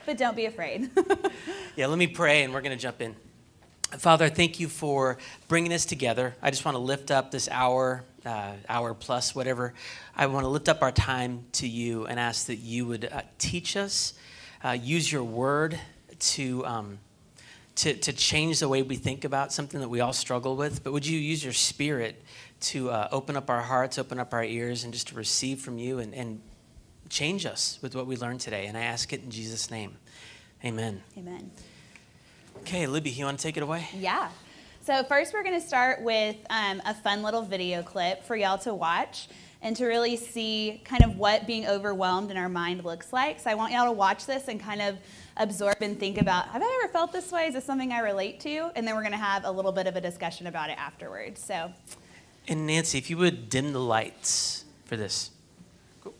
but don't be afraid. Yeah, let me pray and we're going to jump in. Father, thank you for bringing us together. I just want to lift up this hour plus, whatever. I want to lift up our time to you and ask that you would teach us, use your word to change the way we think about something that we all struggle with. But would you use your spirit to open up our hearts, open up our ears, and just to receive from you and change us with what we learned today. And I ask it in Jesus' name. Amen. Amen. Okay, Libby, you want to take it away? Yeah. So first we're going to start with a fun little video clip for y'all to watch and to really see kind of what being overwhelmed in our mind looks like. So I want y'all to watch this and kind of absorb and think about, have I ever felt this way? Is this something I relate to? And then we're going to have a little bit of a discussion about it afterwards. So. And Nancy, if you would dim the lights for this. Cool.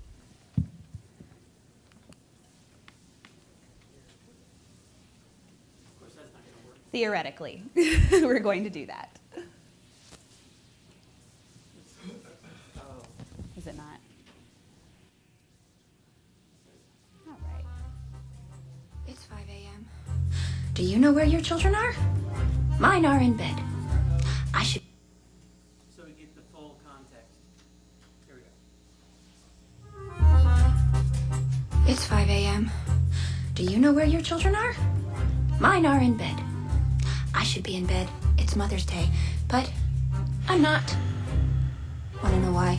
Of course, that's not going to work. Theoretically, we're going to do that. Is it not? All right. It's 5 a.m. Do you know where your children are? Mine are in bed. I should... So we get the full context. Here we go. It's 5 a.m. Do you know where your children are? Mine are in bed. I should be in bed. It's Mother's Day. But I'm not. Want to know why?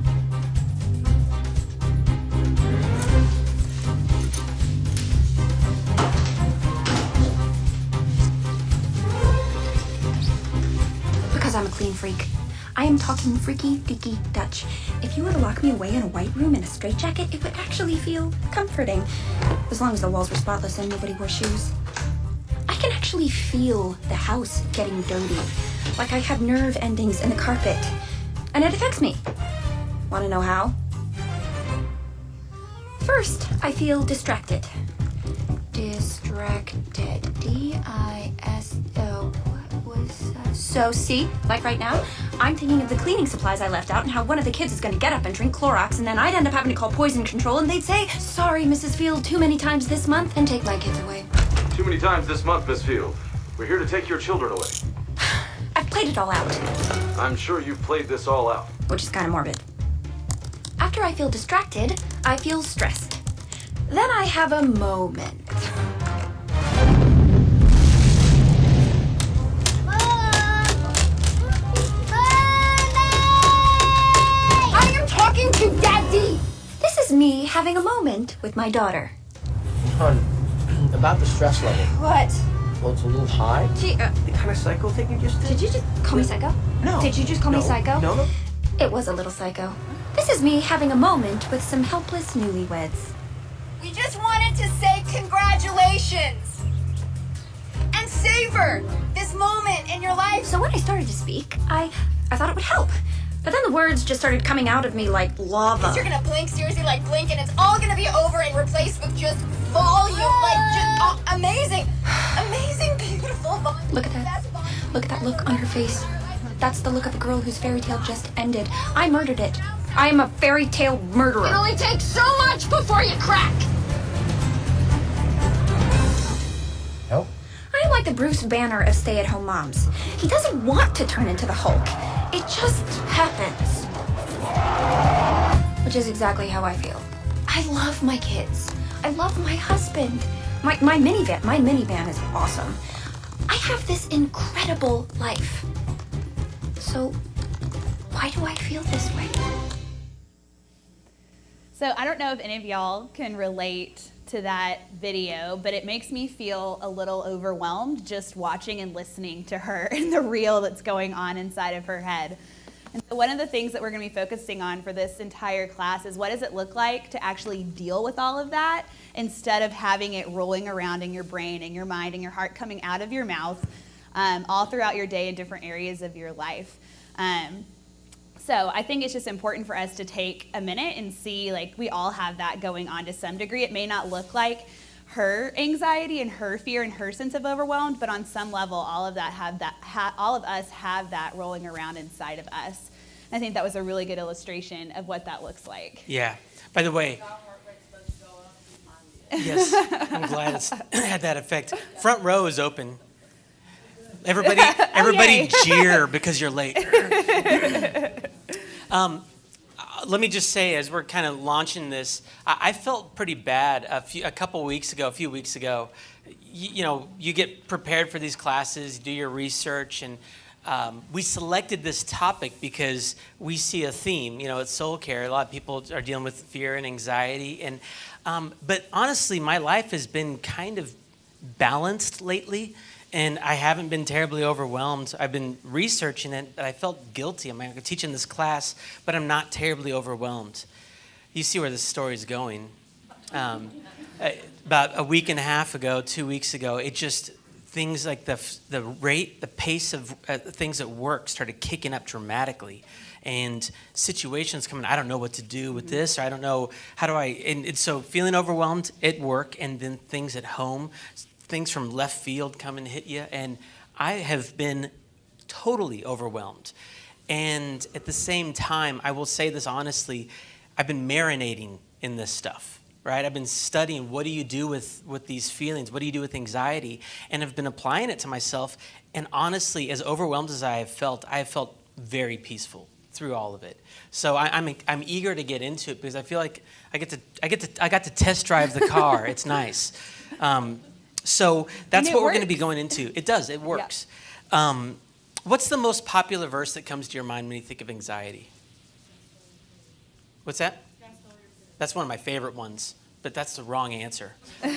Because I'm a clean freak. I am talking freaky, deaky Dutch. If you were to lock me away in a white room in a straitjacket, it would actually feel comforting. As long as the walls were spotless and nobody wore shoes. I can actually feel the house getting dirty. Like I have nerve endings in the carpet. And it affects me. Want to know how? First, I feel distracted. Distracted. D-I-S-O. So see, like right now, I'm thinking of the cleaning supplies I left out and how one of the kids is going to get up and drink Clorox and then I'd end up having to call poison control and they'd say, sorry, Mrs. Field, too many times this month, and take my kids away. Too many times this month, Miss Field. We're here to take your children away. I've played it all out. I'm sure you've played this all out. Which is kind of morbid. After I feel distracted, I feel stressed. Then I have a moment. To Daddy! This is me having a moment with my daughter. Hon, about the stress level. What? Well, it's a little high. Gee, The kind of psycho thing you just did? did you just call me psycho? No. Did you just call me psycho? No. It was a little psycho. This is me having a moment with some helpless newlyweds. We just wanted to say congratulations and savor this moment in your life. So when I started to speak, I thought it would help. But then the words just started coming out of me like lava. You're gonna blink, seriously, like blink, and it's all gonna be over and replaced with just volume, like just amazing, amazing, beautiful volume. Look at that. Look at that look on her face. That's the look of a girl whose fairy tale just ended. I murdered it. I am a fairy tale murderer. It only takes so much before you crack. Help? I am like the Bruce Banner of stay-at-home moms. He doesn't want to turn into the Hulk. It just happens. Which is exactly how I feel. I love my kids. I love my husband. My minivan is awesome. I have this incredible life. So, why do I feel this way? So I don't know if any of y'all can relate to that video, but it makes me feel a little overwhelmed just watching and listening to her and the reel that's going on inside of her head. And so one of the things that we're going to be focusing on for this entire class is what does it look like to actually deal with all of that instead of having it rolling around in your brain and your mind and your heart coming out of your mouth all throughout your day in different areas of your life. So I think it's just important for us to take a minute and see, like, we all have that going on to some degree. It may not look like her anxiety and her fear and her sense of overwhelmed, but on some level, all of us have that rolling around inside of us. And I think that was a really good illustration of what that looks like. Yeah. By the way, Yes, I'm glad it's had that effect. Front row is open. Everybody jeer because you're late. Let me just say, as we're kind of launching this, I felt pretty bad a few weeks ago. You get prepared for these classes, do your research, and we selected this topic because we see a theme. It's soul care. A lot of people are dealing with fear and anxiety, and but honestly, my life has been kind of balanced lately. And I haven't been terribly overwhelmed. I've been researching it, but I felt guilty. I'm teaching this class, but I'm not terribly overwhelmed. You see where this story is going. About a week and a half ago, 2 weeks ago, things like the pace of things at work started kicking up dramatically. And situations coming, I don't know what to do with this, or I don't know, and so feeling overwhelmed at work, and then things at home, things from left field come and hit you, and I have been totally overwhelmed. And at the same time, I will say this honestly, I've been marinating in this stuff, right? I've been studying, what do you do with these feelings? What do you do with anxiety? And I've been applying it to myself, and honestly, as overwhelmed as I have felt very peaceful through all of it. So I'm eager to get into it because I feel like I got to test drive the car. It's nice. So that's what we're going to be going into. It does. It works. Yeah. What's the most popular verse that comes to your mind when you think of anxiety? What's that? That's one of my favorite ones, but that's the wrong answer.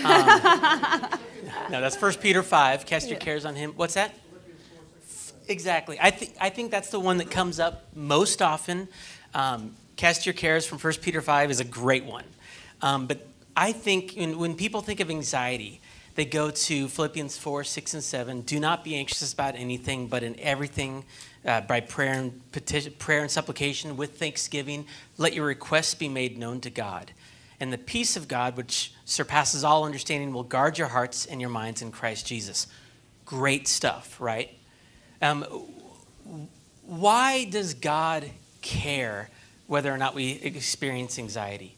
No, that's 1 Peter 5. Cast your cares on him. What's that? Exactly. I think that's the one that comes up most often. Cast your cares from 1 Peter 5 is a great one. But I think when people think of anxiety, they go to Philippians 4, 6, and 7. Do not be anxious about anything, but in everything, by prayer and supplication, with thanksgiving, let your requests be made known to God. And the peace of God, which surpasses all understanding, will guard your hearts and your minds in Christ Jesus. Great stuff, right? Why does God care whether or not we experience anxiety?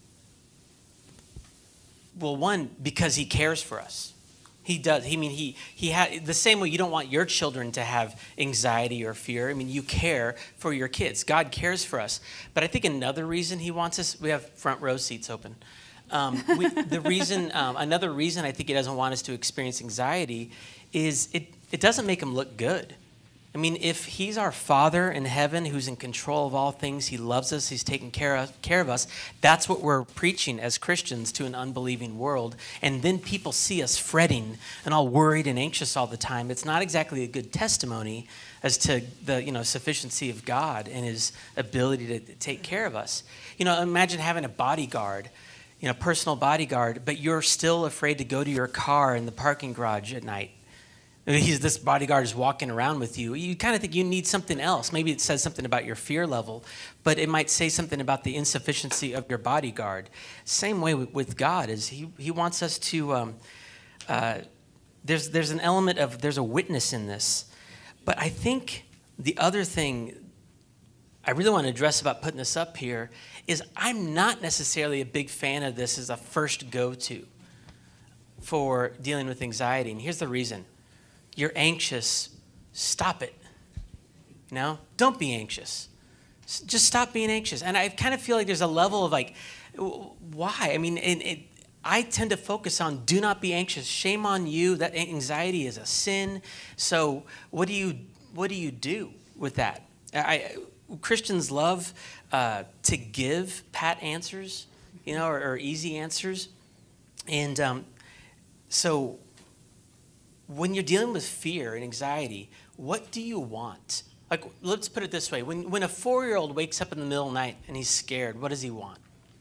Well, one, because he cares for us. He does. He had the same way you don't want your children to have anxiety or fear. You care for your kids. God cares for us. But I think another reason he wants us, we have front row seats open. Another reason I think he doesn't want us to experience anxiety is it doesn't make him look good. If he's our Father in heaven who's in control of all things, he loves us, he's taking care of us, that's what we're preaching as Christians to an unbelieving world. And then people see us fretting and all worried and anxious all the time. It's not exactly a good testimony as to the sufficiency of God and his ability to take care of us. Imagine having a bodyguard, personal bodyguard, but you're still afraid to go to your car in the parking garage at night. This bodyguard is walking around with you. You kind of think you need something else. Maybe it says something about your fear level, but it might say something about the insufficiency of your bodyguard. Same way with God is he wants us to, there's an element of, there's a witness in this. But I think the other thing I really want to address about putting this up here is I'm not necessarily a big fan of this as a first go-to for dealing with anxiety. And here's the reason. You're anxious, stop it. Don't be anxious. Just stop being anxious. And I kind of feel like there's a level of why? I tend to focus on do not be anxious. Shame on you. That anxiety is a sin. So what do you do with that? Christians love to give pat answers, or easy answers. And so when you're dealing with fear and anxiety, what do you want? Let's put it this way. When a 4-year-old wakes up in the middle of the night and he's scared, what does he want?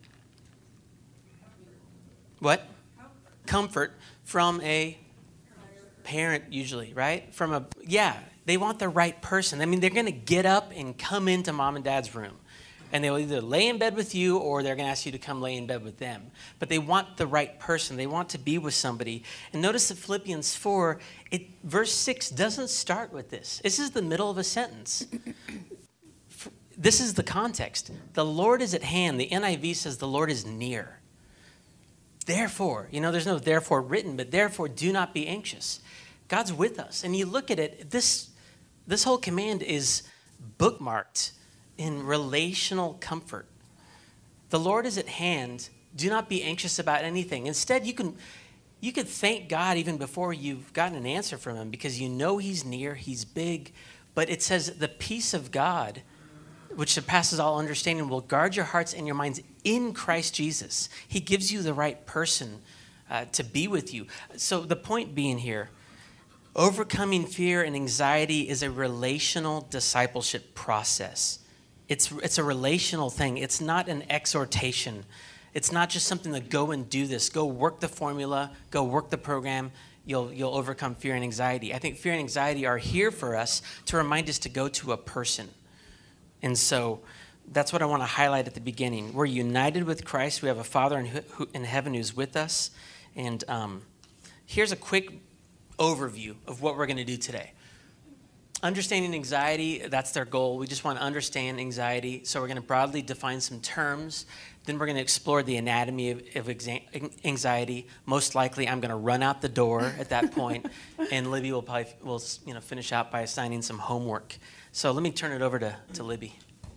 What? Comfort from a parent usually, right? They want the right person. They're going to get up and come into mom and dad's room. And they'll either lay in bed with you or they're going to ask you to come lay in bed with them. But they want the right person. They want to be with somebody. And notice that Philippians 4, verse 6 doesn't start with this. This is the middle of a sentence. This is the context. The Lord is at hand. The NIV says the Lord is near. Therefore, there's no therefore written, but therefore do not be anxious. God's with us. And you look at it, this whole command is bookmarked in relational comfort. The Lord is at hand. Do not be anxious about anything. Instead, you could thank God even before you've gotten an answer from him, because you know he's near, he's big. But it says the peace of God, which surpasses all understanding, will guard your hearts and your minds in Christ Jesus. He gives you the right person to be with you. So the point being here, overcoming fear and anxiety is a relational discipleship process. It's a relational thing. It's not an exhortation. It's not just something to go and do this. Go work the formula. Go work the program. You'll overcome fear and anxiety. I think fear and anxiety are here for us to remind us to go to a person. And so that's what I want to highlight at the beginning. We're united with Christ. We have a Father in heaven who's with us. And here's a quick overview of what we're going to do today. Understanding anxiety, that's their goal. We just want to understand anxiety. So we're going to broadly define some terms. Then we're going to explore the anatomy of anxiety. Most likely, I'm going to run out the door at that point, and Libby will finish out by assigning some homework. So let me turn it over to Libby.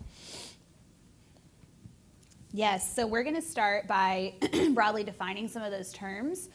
Yes, so we're going to start by broadly defining some of those terms.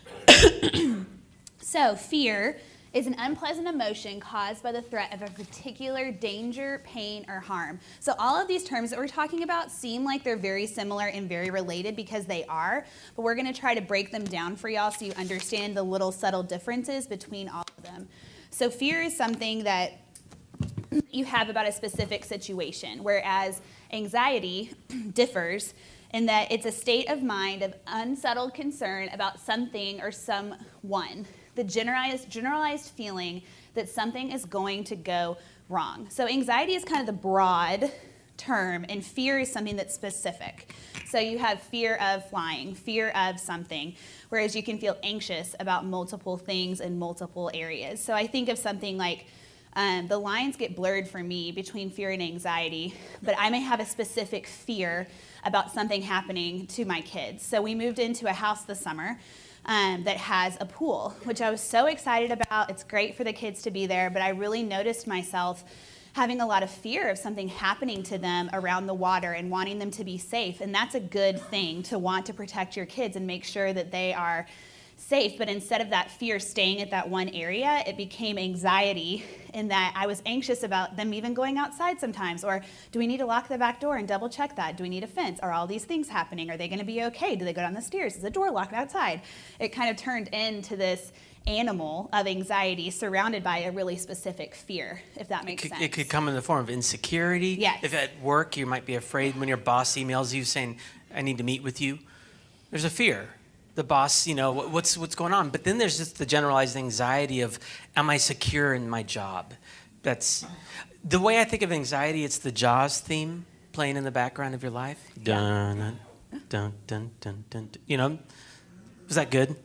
So fear is an unpleasant emotion caused by the threat of a particular danger, pain, or harm. So all of these terms that we're talking about seem like they're very similar and very related, because they are, but we're going to try to break them down for y'all so you understand the little subtle differences between all of them. So fear is something that you have about a specific situation, whereas anxiety differs in that it's a state of mind of unsettled concern about something or someone. The generalized feeling that something is going to go wrong. So anxiety is kind of the broad term, and fear is something that's specific. So you have fear of flying, fear of something, whereas you can feel anxious about multiple things in multiple areas. So I think of something like the lines get blurred for me between fear and anxiety, but I may have a specific fear about something happening to my kids. So we moved into a house this summer that has a pool, which I was so excited about. It's great for the kids to be there, but I really noticed myself having a lot of fear of something happening to them around the water and wanting them to be safe. And that's a good thing, to want to protect your kids and make sure that they are safe. But instead of that fear staying at that one area, it became anxiety, in that I was anxious about them even going outside sometimes. Or do we need to lock the back door and double check that? Do we need a fence? Are all these things happening? Are they going to be okay? Do they go down the stairs? Is the door locked outside? It kind of turned into this animal of anxiety surrounded by a really specific fear, if that makes sense. It could come in the form of insecurity. Yes. If at work you might be afraid when your boss emails you saying, I need to meet with you, there's a fear. The boss, what's going on? But then there's just the generalized anxiety of, am I secure in my job? That's the way I think of anxiety. It's the Jaws theme playing in the background of your life. Dun, dun, dun, dun, dun, dun. Was that good?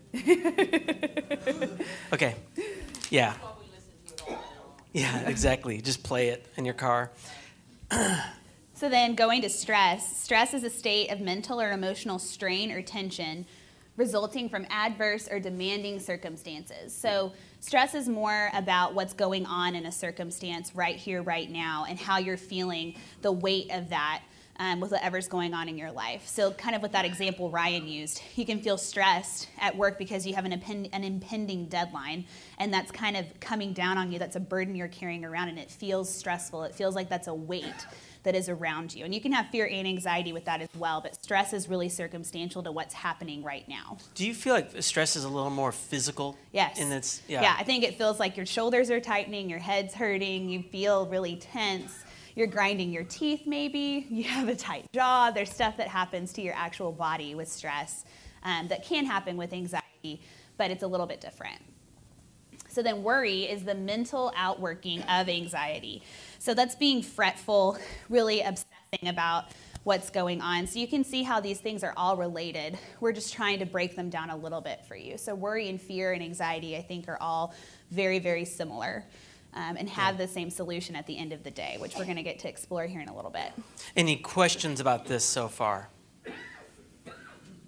Okay. Yeah. Yeah, exactly. Just play it in your car. So then going to stress. Stress is a state of mental or emotional strain or tension resulting from adverse or demanding circumstances. So stress is more about what's going on in a circumstance right here, right now, and how you're feeling the weight of that with whatever's going on in your life. So kind of with that example Ryan used, you can feel stressed at work because you have an impending deadline, and that's kind of coming down on you. That's a burden you're carrying around, and it feels stressful. It feels like that's a weight that is around you. And you can have fear and anxiety with that as well, but stress is really circumstantial to what's happening right now. Do you feel like stress is a little more physical? Yes. Yeah, I think it feels like your shoulders are tightening, your head's hurting, you feel really tense, you're grinding your teeth maybe, you have a tight jaw. There's stuff that happens to your actual body with stress that can happen with anxiety, but it's a little bit different. So then worry is the mental outworking of anxiety. So that's being fretful, really obsessing about what's going on. So you can see how these things are all related. We're just trying to break them down a little bit for you. So worry and fear and anxiety, I think, are all very, very similar and have the same solution at the end of the day, which we're going to get to explore here in a little bit. Any questions about this so far?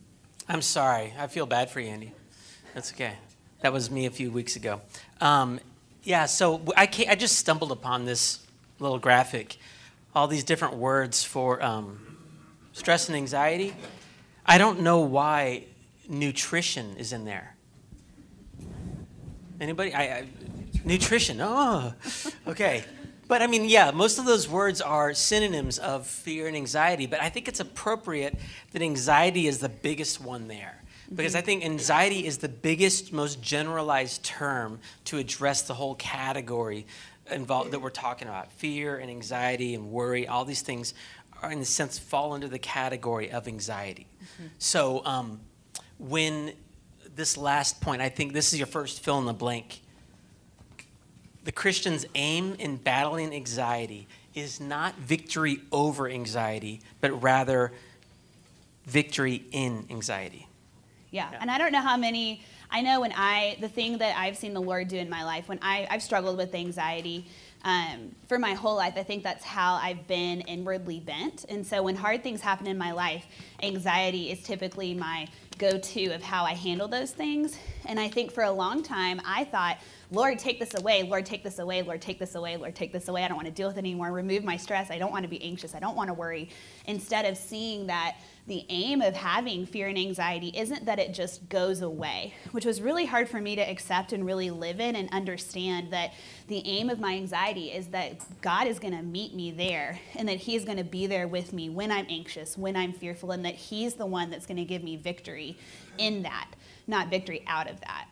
I'm sorry. I feel bad for you, Andy. That's okay. That was me a few weeks ago. Yeah, so I just stumbled upon this little graphic, all these different words for stress and anxiety. I don't know why nutrition is in there. Anybody? Nutrition. Oh, okay. But I mean, yeah, most of those words are synonyms of fear and anxiety, but I think it's appropriate that anxiety is the biggest one there. Because I think anxiety is the biggest, most generalized term to address the whole category involved that we're talking about. Fear and anxiety and worry, all these things are, in a sense, fall under the category of anxiety. So when this last point, I think this is your first fill in the blank. The Christian's aim in battling anxiety is not victory over anxiety, but rather victory in anxiety. Yeah, and I don't know how many, I know the thing that I've seen the Lord do in my life, when I've struggled with anxiety for my whole life, I think that's how I've been inwardly bent. And so when hard things happen in my life, anxiety is typically my go-to of how I handle those things. And I think for a long time, I thought, Lord, take this away. Lord, take this away. Lord, take this away. Lord, take this away. I don't want to deal with it anymore. Remove my stress. I don't want to be anxious. I don't want to worry. Instead of seeing that the aim of having fear and anxiety isn't that it just goes away, which was really hard for me to accept and really live in and understand that the aim of my anxiety is that God is going to meet me there and that He is going to be there with me when I'm anxious, when I'm fearful, and that He's the one that's going to give me victory in that, not victory out of that.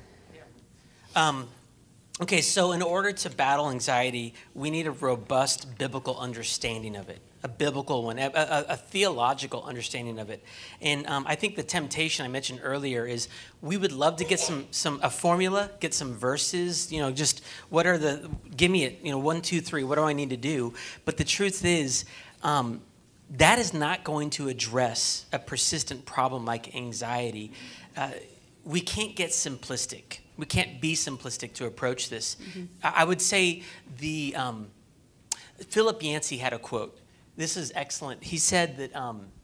Okay, so in order to battle anxiety, we need a robust biblical understanding of it, a biblical one, a theological understanding of it. And I think the temptation I mentioned earlier is we would love to get a formula, get some verses, just give me it, 1, 2, 3, what do I need to do? But the truth is, that is not going to address a persistent problem like anxiety. We can't get simplistic. We can't be simplistic to approach this. I would say Philip Yancey had a quote. This is excellent. He said that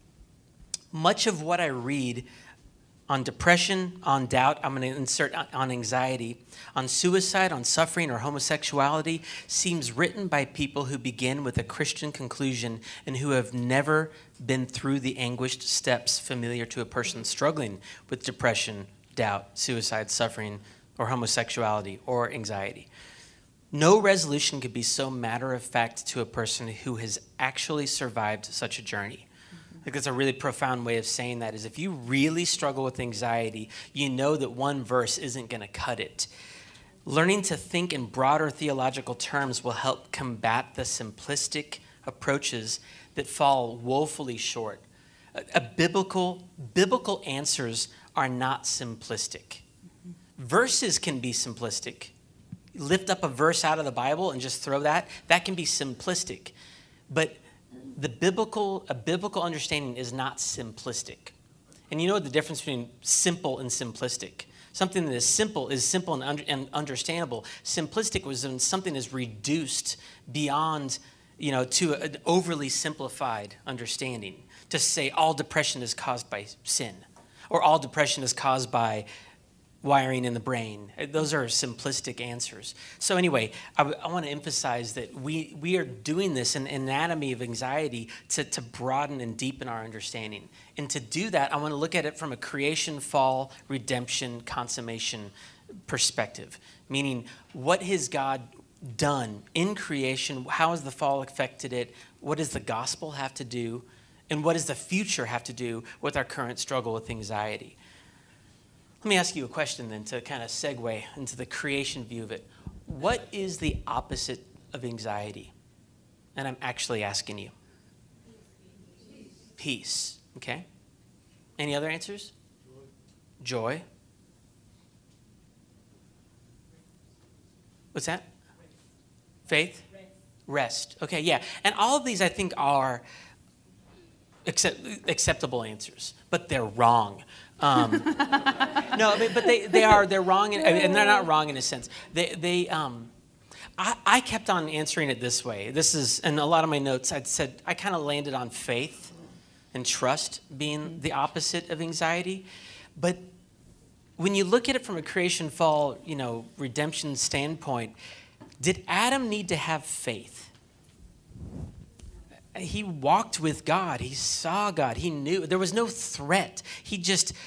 much of what I read on depression, on doubt, I'm going to insert on anxiety, on suicide, on suffering, or homosexuality, seems written by people who begin with a Christian conclusion and who have never been through the anguished steps familiar to a person struggling with depression, doubt, suicide, suffering, or homosexuality, or anxiety. No resolution could be so matter-of-fact to a person who has actually survived such a journey. I think that's a really profound way of saying that, is if you really struggle with anxiety, you know that one verse isn't going to cut it. Learning to think in broader theological terms will help combat the simplistic approaches that fall woefully short. Biblical answers are not simplistic. Verses can be simplistic. Lift up a verse out of the Bible and just throw that can be simplistic. But a biblical understanding is not simplistic. And you know the difference between simple and simplistic. Something that is simple and understandable. Simplistic was when something is reduced beyond, to an overly simplified understanding. To say all depression is caused by sin, or all depression is caused by wiring in the brain. Those are simplistic answers. So anyway, I want to emphasize that we are doing this in anatomy of anxiety to broaden and deepen our understanding. And to do that, I want to look at it from a creation, fall, redemption, consummation perspective. Meaning, what has God done in creation? How has the fall affected it? What does the gospel have to do? And what does the future have to do with our current struggle with anxiety? Let me ask you a question then to kind of segue into the creation view of it. What is the opposite of anxiety? And I'm actually asking you. Peace. Okay. Any other answers? Joy. What's that? Faith? Rest. Okay, yeah. And all of these I think are acceptable answers, but they're wrong. No, but they're wrong, and they're not wrong in a sense. I kept on answering it this way. This is, in a lot of my notes, I kind of landed on faith, and trust being the opposite of anxiety. But when you look at it from a creation fall, redemption standpoint, did Adam need to have faith? He walked with God. He saw God. He knew. There was no threat. He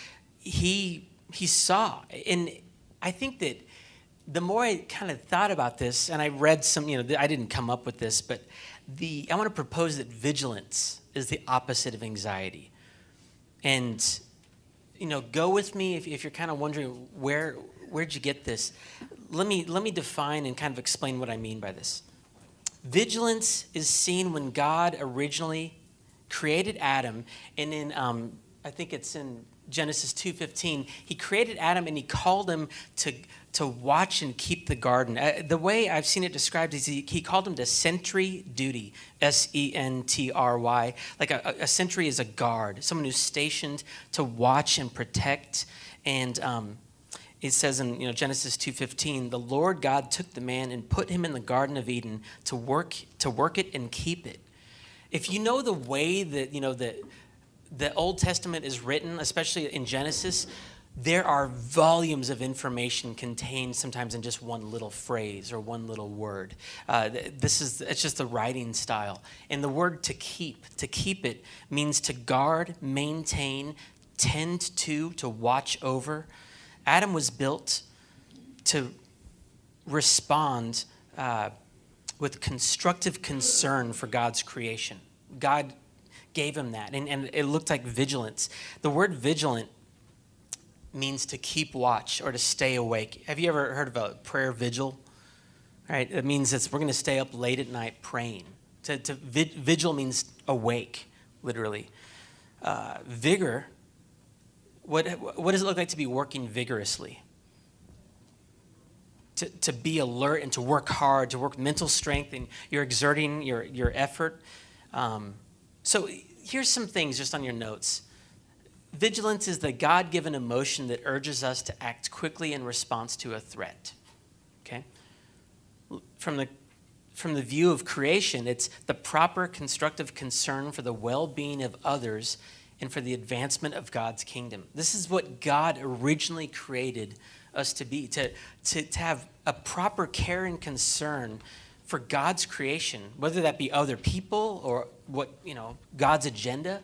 saw. And I think that the more I kind of thought about this, and I read some, I didn't come up with this, but I want to propose that vigilance is the opposite of anxiety. And, go with me if you're kind of wondering where'd you get this. Let me define and kind of explain what I mean by this. Vigilance is seen when God originally created Adam, and in I think it's in Genesis 2:15, he created Adam and he called him to watch and keep the garden. The way I've seen it described is he called him to sentry duty, S-E-N-T-R-Y. Like a sentry is a guard, someone who's stationed to watch and protect. And it says in Genesis 2:15, the Lord God took the man and put him in the Garden of Eden to work it and keep it. If you know the way that the Old Testament is written, especially in Genesis, there are volumes of information contained sometimes in just one little phrase or one little word. It's just the writing style. And the word to keep it means to guard, maintain, tend to watch over. Adam was built to respond with constructive concern for God's creation. God gave him that, and it looked like vigilance. The word vigilant means to keep watch or to stay awake. Have you ever heard of a prayer vigil? Right? It means we're going to stay up late at night praying. Vigil means awake, literally. Vigor. What does it look like to be working vigorously? To be alert and to work hard, to work mental strength, and you're exerting your effort. So here's some things just on your notes. Vigilance is the God-given emotion that urges us to act quickly in response to a threat. Okay? From the view of creation, it's the proper constructive concern for the well-being of others and for the advancement of God's kingdom. This is what God originally created us to be, to have a proper care and concern for God's creation, whether that be other people or God's agenda.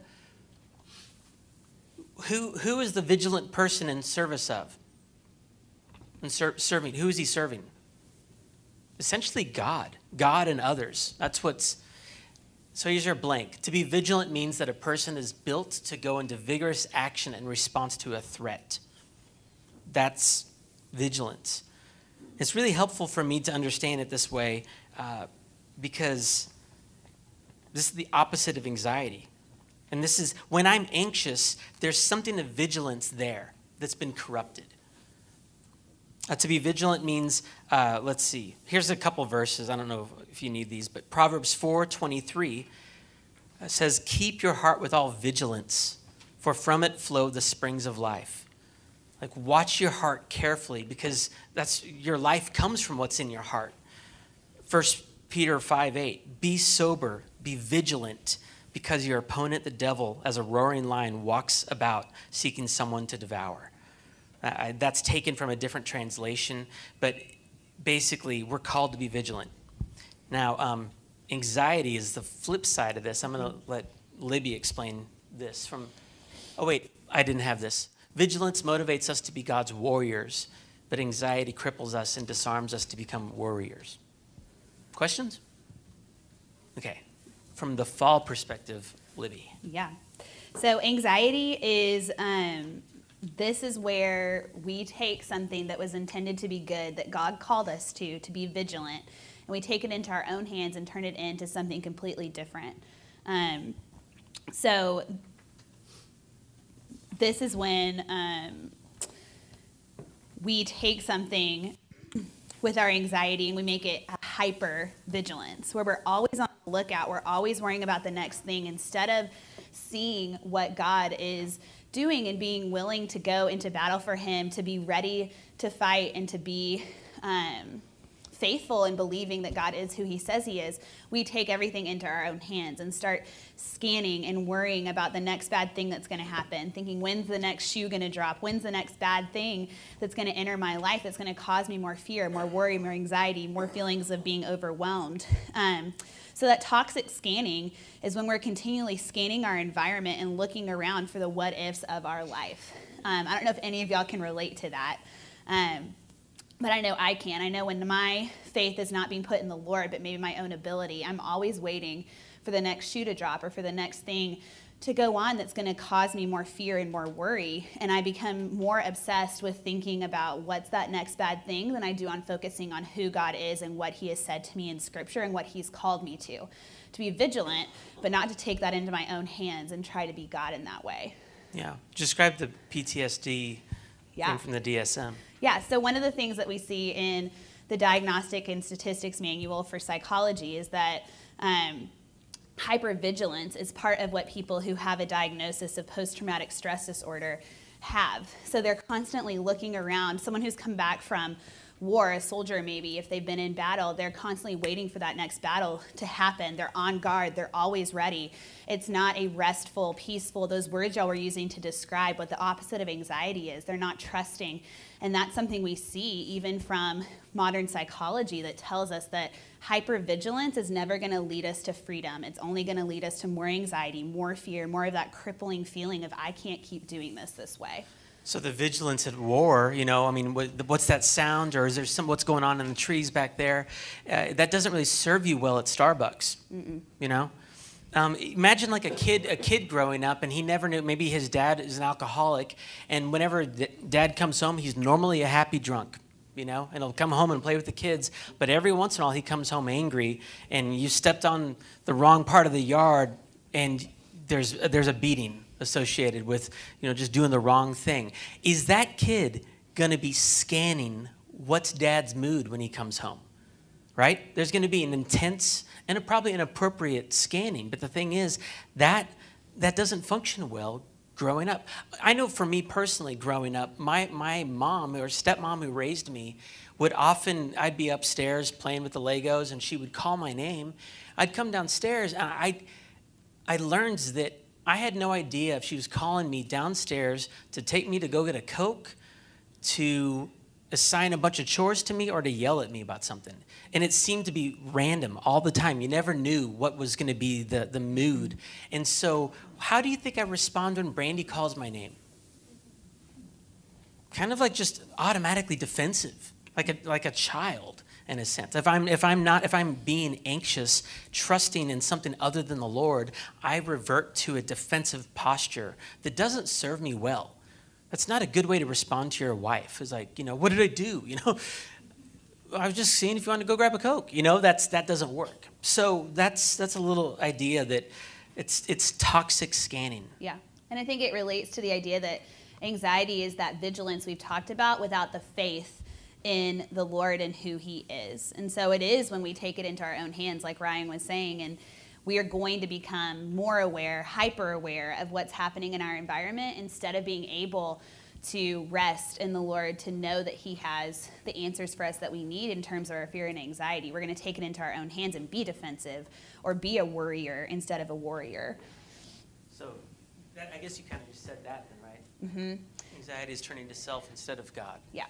Who is the vigilant person in service of? And serving. Who is he serving? Essentially God and others. So here's your blank. To be vigilant means that a person is built to go into vigorous action in response to a threat. That's vigilance. It's really helpful for me to understand it this way because this is the opposite of anxiety. And this is, when I'm anxious, there's something of vigilance there that's been corrupted. To be vigilant means, let's see. Here's a couple verses. I don't know if you need these, but Proverbs 4:23 says, keep your heart with all vigilance, for from it flow the springs of life. Like, watch your heart carefully because your life comes from what's in your heart. 1 Peter 5:8, be sober, be vigilant, because your opponent, the devil, as a roaring lion, walks about seeking someone to devour. That's taken from a different translation, but basically we're called to be vigilant. Now, anxiety is the flip side of this. I'm going to let Libby explain this. I didn't have this. Vigilance motivates us to be God's warriors, but anxiety cripples us and disarms us to become worriers. Questions? Okay. From the fall perspective, Libby. Yeah. So anxiety is, this is where we take something that was intended to be good, that God called us to be vigilant, and we take it into our own hands and turn it into something completely different. So this is when we take something with our anxiety and we make it a hyper vigilance, where we're always on the lookout, we're always worrying about the next thing instead of seeing what God is doing and being willing to go into battle for him, to be ready to fight and to be faithful in believing that God is who he says he is, we take everything into our own hands and start scanning and worrying about the next bad thing that's going to happen, thinking, when's the next shoe going to drop? When's the next bad thing that's going to enter my life that's going to cause me more fear, more worry, more anxiety, more feelings of being overwhelmed? So that toxic scanning is when we're continually scanning our environment and looking around for the what ifs of our life. I don't know if any of y'all can relate to that. But I know I can. I know when my faith is not being put in the Lord, but maybe my own ability, I'm always waiting for the next shoe to drop or for the next thing to go on that's going to cause me more fear and more worry. And I become more obsessed with thinking about what's that next bad thing than I do on focusing on who God is and what he has said to me in Scripture and what he's called me to be vigilant, but not to take that into my own hands and try to be God in that way. Yeah. Describe the PTSD Yeah. thing from the DSM. Yeah, so one of the things that we see in the Diagnostic and Statistics Manual for Psychology is that hypervigilance is part of what people who have a diagnosis of post-traumatic stress disorder have. So they're constantly looking around. Someone who's come back from war, a soldier maybe, if they've been in battle, they're constantly waiting for that next battle to happen. They're on guard. They're always ready. It's not a restful, peaceful, those words y'all were using to describe what the opposite of anxiety is. They're not trusting. And that's something we see even from modern psychology that tells us that hypervigilance is never going to lead us to freedom. It's only going to lead us to more anxiety, more fear, more of that crippling feeling of I can't keep doing this way. So the vigilance at war, you know, I mean, what's that sound, or is there what's going on in the trees back there? That doesn't really serve you well at Starbucks, you know? Imagine like a kid growing up, and he never knew, maybe his dad is an alcoholic, and whenever dad comes home, he's normally a happy drunk, you know, and he'll come home and play with the kids, but every once in a while he comes home angry, and you stepped on the wrong part of the yard, and there's a beating associated with, you know, just doing the wrong thing. Is that kid going to be scanning what's dad's mood when he comes home? Right? There's going to be an intense and probably an appropriate scanning. But the thing is, that doesn't function well growing up. I know for me personally, growing up, my mom or stepmom who raised me would often, I'd be upstairs playing with the Legos, and she would call my name. I'd come downstairs, and I learned that I had no idea if she was calling me downstairs to take me to go get a Coke, to assign a bunch of chores to me, or to yell at me about something. And it seemed to be random all the time. You never knew what was going to be the mood. And so how do you think I respond when Brandy calls my name? Kind of like just automatically defensive, like a child in a sense. If I'm being anxious, trusting in something other than the Lord, I revert to a defensive posture that doesn't serve me well. That's not a good way to respond to your wife. It's like, you know, what did I do? You know, I was just seeing if you want to go grab a Coke. You know, that doesn't work. So that's a little idea that it's toxic scanning. Yeah, and I think it relates to the idea that anxiety is that vigilance we've talked about without the faith in the Lord and who he is. And so it is when we take it into our own hands, like Ryan was saying, and we are going to become more aware, hyper aware of what's happening in our environment instead of being able to rest in the Lord, to know that he has the answers for us that we need in terms of our fear and anxiety. We're going to take it into our own hands and be defensive or be a worrier instead of a warrior. So I guess you kind of just said that then, right? Mm-hmm. Anxiety is turning to self instead of God. Yeah.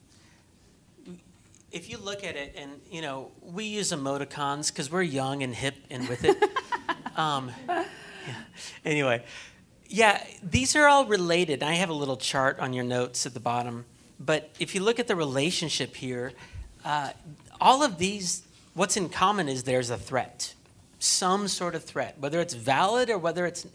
If you look at it, and, you know, we use emoticons because we're young and hip and with it. Yeah. Anyway, yeah, these are all related. I have a little chart on your notes at the bottom. But if you look at the relationship here, all of these, what's in common is there's a threat, some sort of threat, whether it's valid or whether it's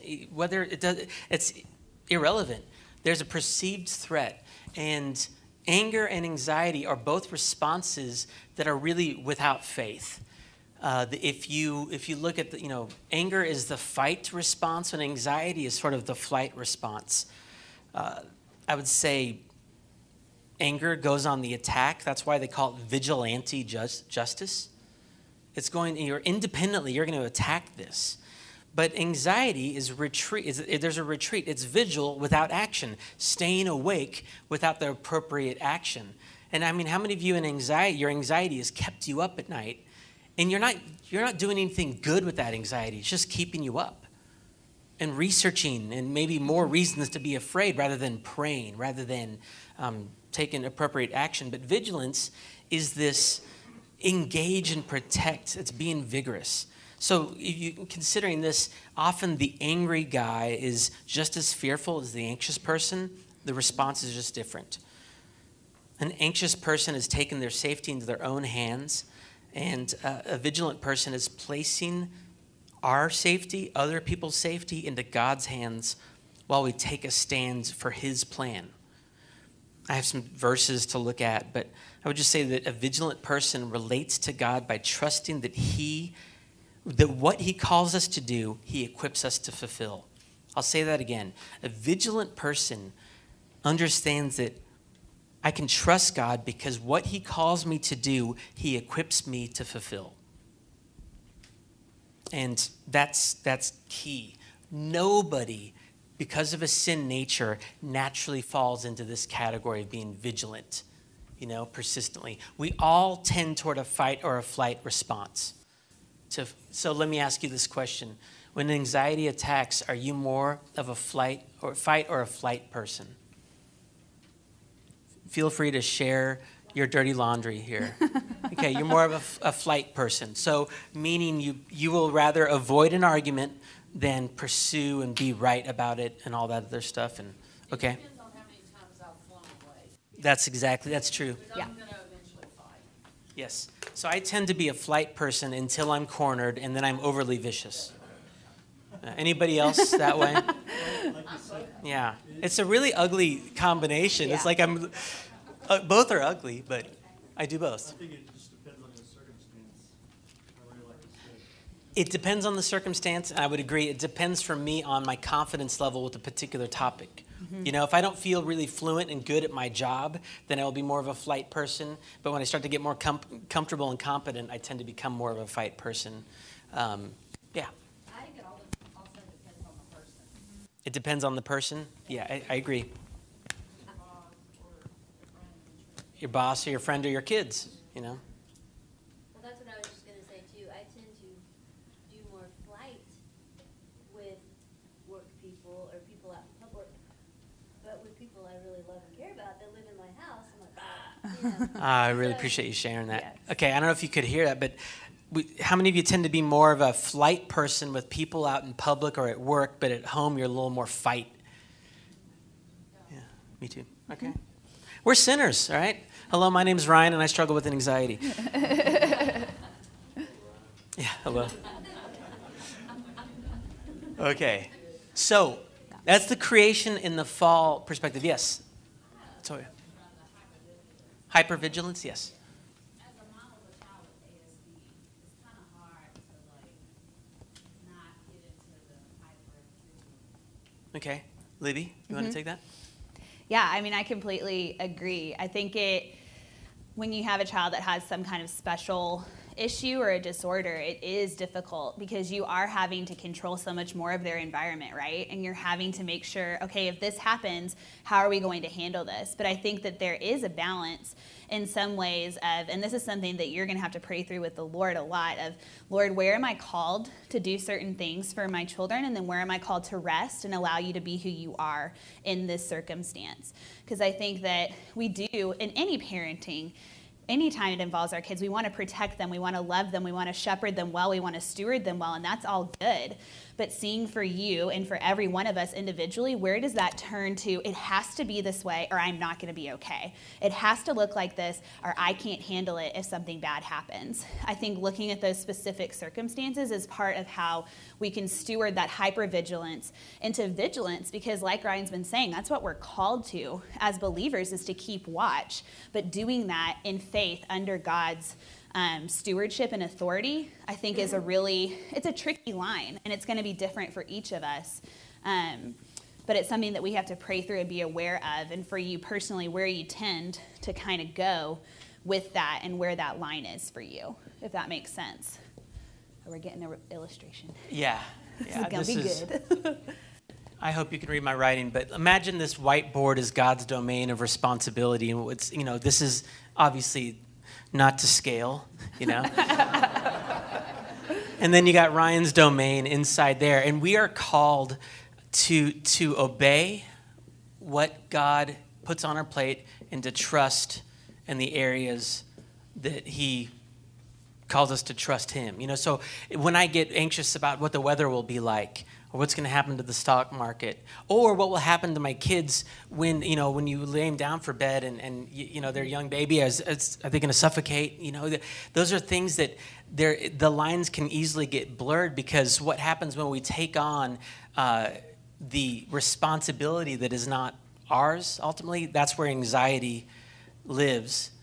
irrelevant. There's a perceived threat, and anger and anxiety are both responses that are really without faith. If you look at anger is the fight response, and anxiety is sort of the flight response. I would say anger goes on the attack. That's why they call it vigilante justice. It's going, you're independently, you're going to attack this. But anxiety is retreat. There's a retreat. It's vigil without action, staying awake without the appropriate action. And I mean, how many of you your anxiety has kept you up at night, and you're not doing anything good with that anxiety. It's just keeping you up and researching and maybe more reasons to be afraid rather than praying, rather than taking appropriate action. But vigilance is this engage and protect. It's being vigorous. So considering this, often the angry guy is just as fearful as the anxious person. The response is just different. An anxious person has taken their safety into their own hands, and a vigilant person is placing our safety, other people's safety, into God's hands while we take a stand for his plan. I have some verses to look at, but I would just say that a vigilant person relates to God by trusting that what he calls us to do, he equips us to fulfill. I'll say that again. A vigilant person understands that I can trust God because what he calls me to do, he equips me to fulfill. And that's key. Nobody, because of a sin nature, naturally falls into this category of being vigilant, persistently. We all tend toward a fight or a flight response. So let me ask you this question. When anxiety attacks, are you more of a fight or a flight person? Feel free to share your dirty laundry here. Okay, you're more of a flight person. So meaning you will rather avoid an argument than pursue and be right about it and all that other stuff. And okay. It depends on how many times I've flown away. That's true. Because I'm going to eventually fight. Yes. So I tend to be a flight person until I'm cornered, and then I'm overly vicious. Anybody else that way? Yeah. It's a really ugly combination. Yeah. It's like both are ugly, but I do both. I think it just depends on the circumstance. I really like to say. It depends on the circumstance, and I would agree. It depends for me on my confidence level with a particular topic. Mm-hmm. If I don't feel really fluent and good at my job, then I will be more of a flight person. But when I start to get more comfortable and competent, I tend to become more of a fight person. Yeah. I think it also depends on the person. It depends on the person? Yeah, I agree. Your boss or your friend or your kids, Well, that's what I was just going to say, too. I tend to do more flight with work people or people out in public. But with people I really love and care about that live in my house, I'm like, I really appreciate you sharing that. Yes. Okay, I don't know if you could hear that, but how many of you tend to be more of a flight person with people out in public or at work, but at home you're a little more fight? Yeah, me too. Okay. We're sinners, all right? Hello, my name's Ryan, and I struggle with anxiety. Yeah, hello. Okay, so that's the creation in the fall perspective. Yes, Toya. Hypervigilance, yes. As a mom of a child with ASD, it's kind of hard to not get into the hypervigilance. Okay, Libby, you want to take that? Yeah, I completely agree. I think when you have a child that has some kind of special issue or a disorder, it is difficult because you are having to control so much more of their environment, right? And you're having to make sure, okay, if this happens, how are we going to handle this? But I think that there is a balance in some ways of, and this is something that you're going to have to pray through with the Lord a lot of, Lord, where am I called to do certain things for my children? And then where am I called to rest and allow you to be who you are in this circumstance? Because I think that we do in any parenting, anytime it involves our kids, we want to protect them, we want to love them, we want to shepherd them well, we want to steward them well, and that's all good. But seeing for you and for every one of us individually, where does that turn to, it has to be this way or I'm not going to be okay. It has to look like this or I can't handle it if something bad happens. I think looking at those specific circumstances is part of how we can steward that hypervigilance into vigilance, because like Ryan's been saying, that's what we're called to as believers, is to keep watch, but doing that in faith under God's stewardship and authority, I think is it's a tricky line, and it's going to be different for each of us. But it's something that we have to pray through and be aware of. And for you personally, where you tend to kind of go with that and where that line is for you, if that makes sense. Oh, we're getting an illustration. Yeah. This is going to be good. I hope you can read my writing, but imagine this whiteboard is God's domain of responsibility, and it's, this is obviously not to scale, And then you got Ryan's domain inside there, and we are called to obey what God puts on our plate and to trust in the areas that he calls us to trust him. So when I get anxious about what the weather will be like, or what's going to happen to the stock market, or what will happen to my kids when you lay them down for bed and their young baby, are they going to suffocate? Those are things that the lines can easily get blurred, because what happens when we take on the responsibility that is not ours, ultimately, that's where anxiety lives.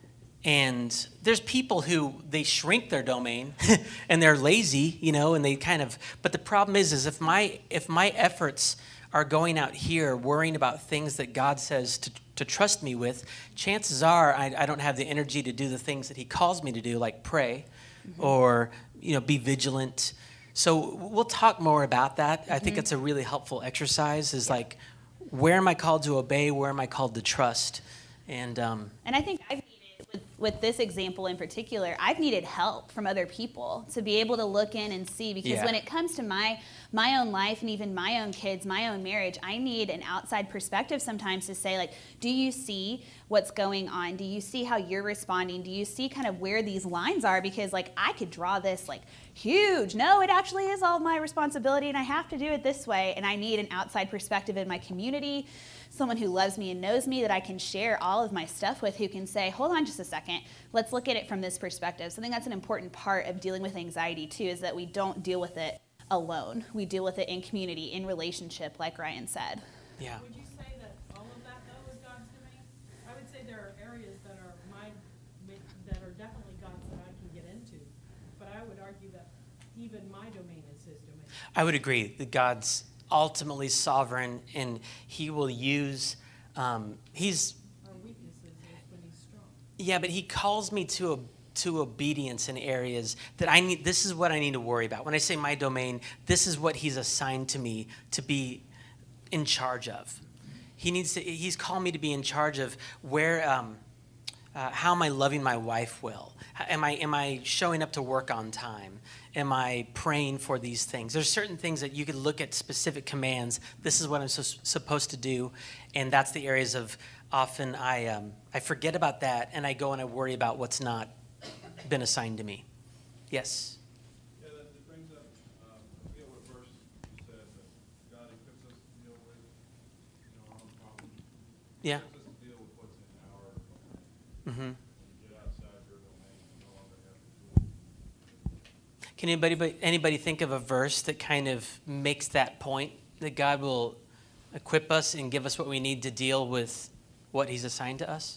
And there's people who they shrink their domain and they're lazy, and they but the problem is if my efforts are going out here worrying about things that God says to trust me with, chances are I don't have the energy to do the things that he calls me to do, like pray or, be vigilant. So we'll talk more about that. I think it's a really helpful exercise, is like, where am I called to obey? Where am I called to trust? And I think with this example in particular, I've needed help from other people to be able to look in and see, because when it comes to my own life and even my own kids, my own marriage, I need an outside perspective sometimes to say, like, do you see what's going on? Do you see how you're responding? Do you see kind of where these lines are? Because I could draw this huge, no, it actually is all my responsibility and I have to do it this way. And I need an outside perspective in my community, someone who loves me and knows me that I can share all of my stuff with, who can say, hold on just a second, let's look at it from this perspective. So I think that's an important part of dealing with anxiety too, is that we don't deal with it alone. We deal with it in community, in relationship, like Ryan said. Yeah. Would you say that all of that, though, is God's domain? I would say there are areas that are definitely God's that I can get into, but I would argue that even my domain is his domain. I would agree that God's ultimately sovereign, and he will use Our weaknesses is when he's strong. Yeah, but he calls me to obedience in areas that I need. This is what I need to worry about. When I say my domain, this is what he's assigned to me to be in charge of. He's called me to be in charge of where how am I loving my wife well? Am I showing up to work on time? Am I praying for these things? There's certain things that you could look at specific commands. This is what I'm supposed to do, and that's the areas of often I forget about that, and I go and I worry about what's not been assigned to me. Yes. Yeah, that brings up. I forget what verse you said, but God equips us to deal with our own problems. Yeah. Equips us to deal with what's in our domain. Mm-hmm. When you get outside your domain, you no longer have the tool. Can anybody think of a verse that kind of makes that point, that God will equip us and give us what we need to deal with what he's assigned to us?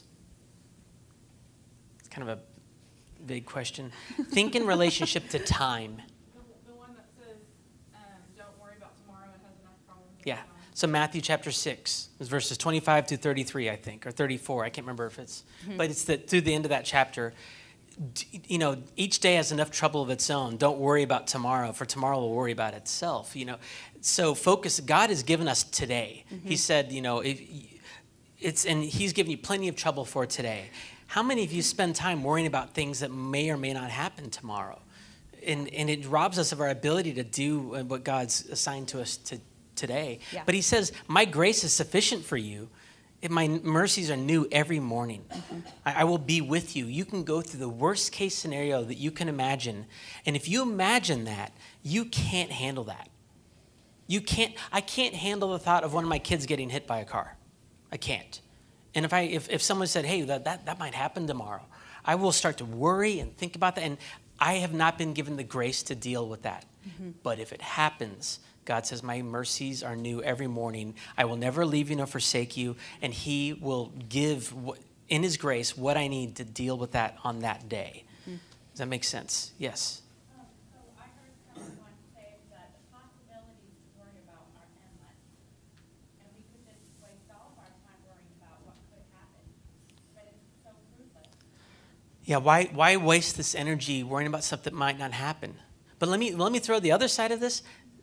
It's kind of a big question. Think in relationship to time. The one that says, don't worry about tomorrow, it has enough problems. Yeah. So Matthew chapter 6, is verses 25 to 33, I think, or 34. I can't remember if it's, but it's through the end of that chapter. Each day has enough trouble of its own. Don't worry about tomorrow, for tomorrow will worry about itself. So focus. God has given us today. He said, and he's given you plenty of trouble for today. How many of you spend time worrying about things that may or may not happen tomorrow? And it robs us of our ability to do what God's assigned to us today. Yeah. But he says, my grace is sufficient for you. And my mercies are new every morning. I will be with you. You can go through the worst case scenario that you can imagine. And if you imagine that, you can't handle that. I can't handle the thought of one of my kids getting hit by a car. I can't. And if someone said, hey, that might happen tomorrow, I will start to worry and think about that. And I have not been given the grace to deal with that. But if it happens, God says, my mercies are new every morning. I will never leave you nor forsake you. And he will give, in his grace, what I need to deal with that on that day. Does that make sense? Yes. So I heard someone say that the possibilities to worry about are endless. And we could just waste all of our time worrying about what could happen. But it's so fruitless. Yeah, why waste this energy worrying about stuff that might not happen? But let me throw the other side of this.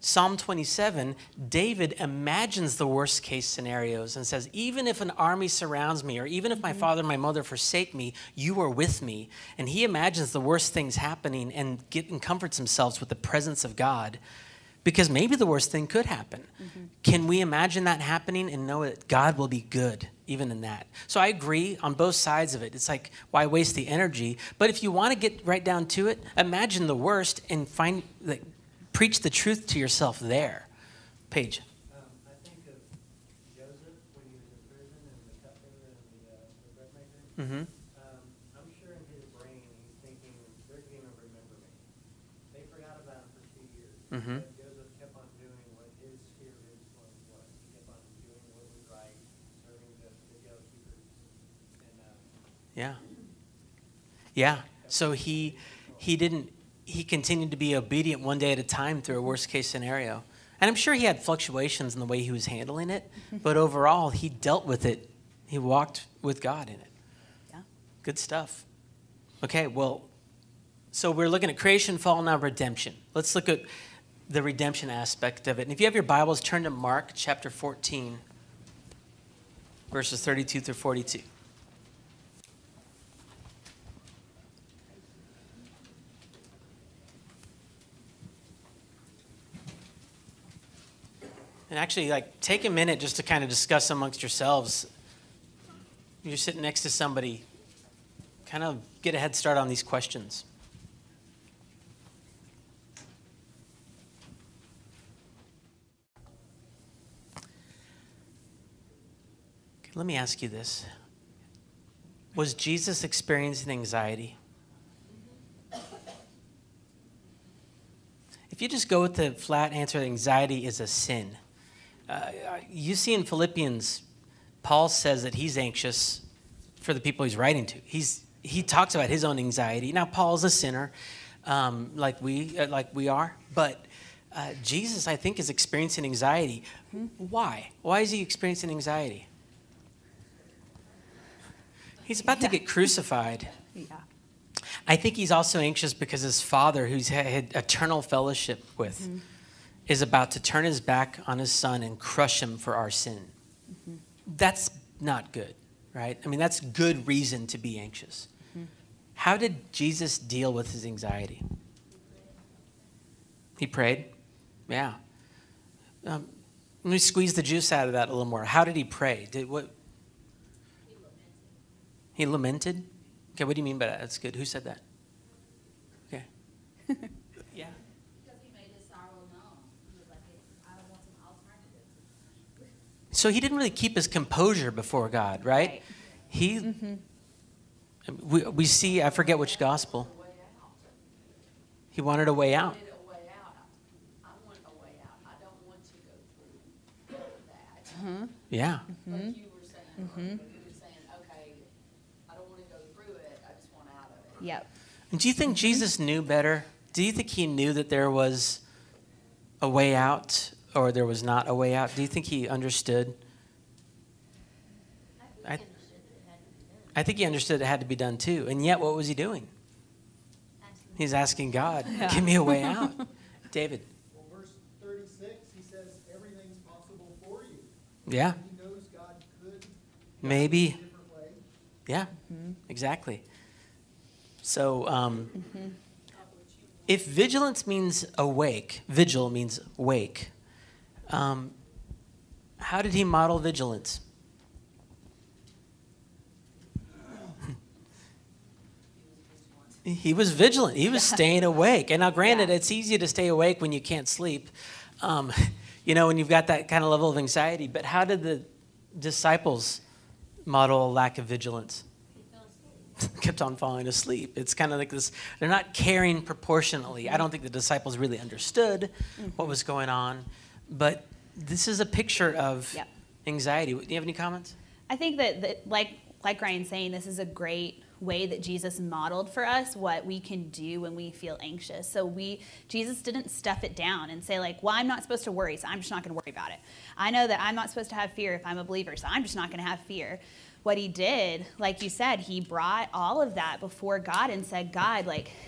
Psalm 27, David imagines the worst case scenarios and says, even if an army surrounds me, or even if my father and my mother forsake me, you are with me. And he imagines the worst things happening and comforts himself with the presence of God, because maybe the worst thing could happen. Can we imagine that happening and know that God will be good even in that? So I agree on both sides of it. It's like, why waste the energy? But if you want to get right down to it, imagine the worst and preach the truth to yourself there. Paige. I think of Joseph when he was in prison and the cupbearer and the bread maker. Mm-hmm. I'm sure in his brain he's thinking, they're going to remember me. They forgot about him for 2 years. Mm-hmm. But Joseph kept on doing what his sphere of influence was. He kept on doing what was right, serving the jailkeepers. And Yeah. So he continued to be obedient one day at a time through a worst case scenario. And I'm sure he had fluctuations in the way he was handling it, but overall he dealt with it. He walked with God in it. Yeah. Good stuff. Okay, well, so we're looking at creation, fall, now redemption. Let's look at the redemption aspect of it. And if you have your Bibles, turn to Mark chapter 14, verses 32 through 42. And actually, take a minute just to kind of discuss amongst yourselves. You're sitting next to somebody, kind of get a head start on these questions. Okay, let me ask you this. Was Jesus experiencing anxiety? If you just go with the flat answer, anxiety is a sin. You see in Philippians, Paul says that he's anxious for the people he's writing to. He talks about his own anxiety. Now, Paul's a sinner, like we are, but Jesus, I think, is experiencing anxiety. Why? Why is he experiencing anxiety? He's about to get crucified. Yeah. I think he's also anxious because his father, who's had eternal fellowship with, is about to turn his back on his son and crush him for our sin. That's not good, right? I mean, that's good reason to be anxious. How did Jesus deal with his anxiety? He prayed? Yeah. Let me squeeze the juice out of that a little more. How did he pray? He lamented? Okay, what do you mean by that? That's good. Who said that? Okay. Yeah. Because he made his sorrow known. He was like, I don't want some alternative. So he didn't really keep his composure before God, right? We see, I forget which gospel. He wanted a way out. I want a way out. I don't want to go through that. Yeah. Like you were saying, you were saying, okay, I don't want to go through it. I just want out of it. Yep. And do you think Jesus knew better? Do you think he knew that there was a way out or there was not a way out? Do you think he understood? I think he understood it had to be done too. And yet, what was he doing? He's asking God, give me a way out. David. Well, verse 36, he says, everything's possible for you. Yeah. He knows God could Maybe. in a different way. Yeah, exactly. So if vigilance means awake, vigil means wake, how did he model vigilance? He was vigilant. He was staying awake. And now, granted, it's easy to stay awake when you can't sleep, when you've got that kind of level of anxiety. But how did the disciples model a lack of vigilance? Kept on falling asleep. It's kind of like this. They're not caring proportionately. I don't think the disciples really understood what was going on. But this is a picture of anxiety. Do you have any comments? I think that like Ryan's saying, this is a great way that Jesus modeled for us what we can do when we feel anxious. So Jesus didn't stuff it down and say well, I'm not supposed to worry, so I'm just not going to worry about it. I know that I'm not supposed to have fear if I'm a believer, so I'm just not going to have fear. What he did, like you said, he brought all of that before God and said, God,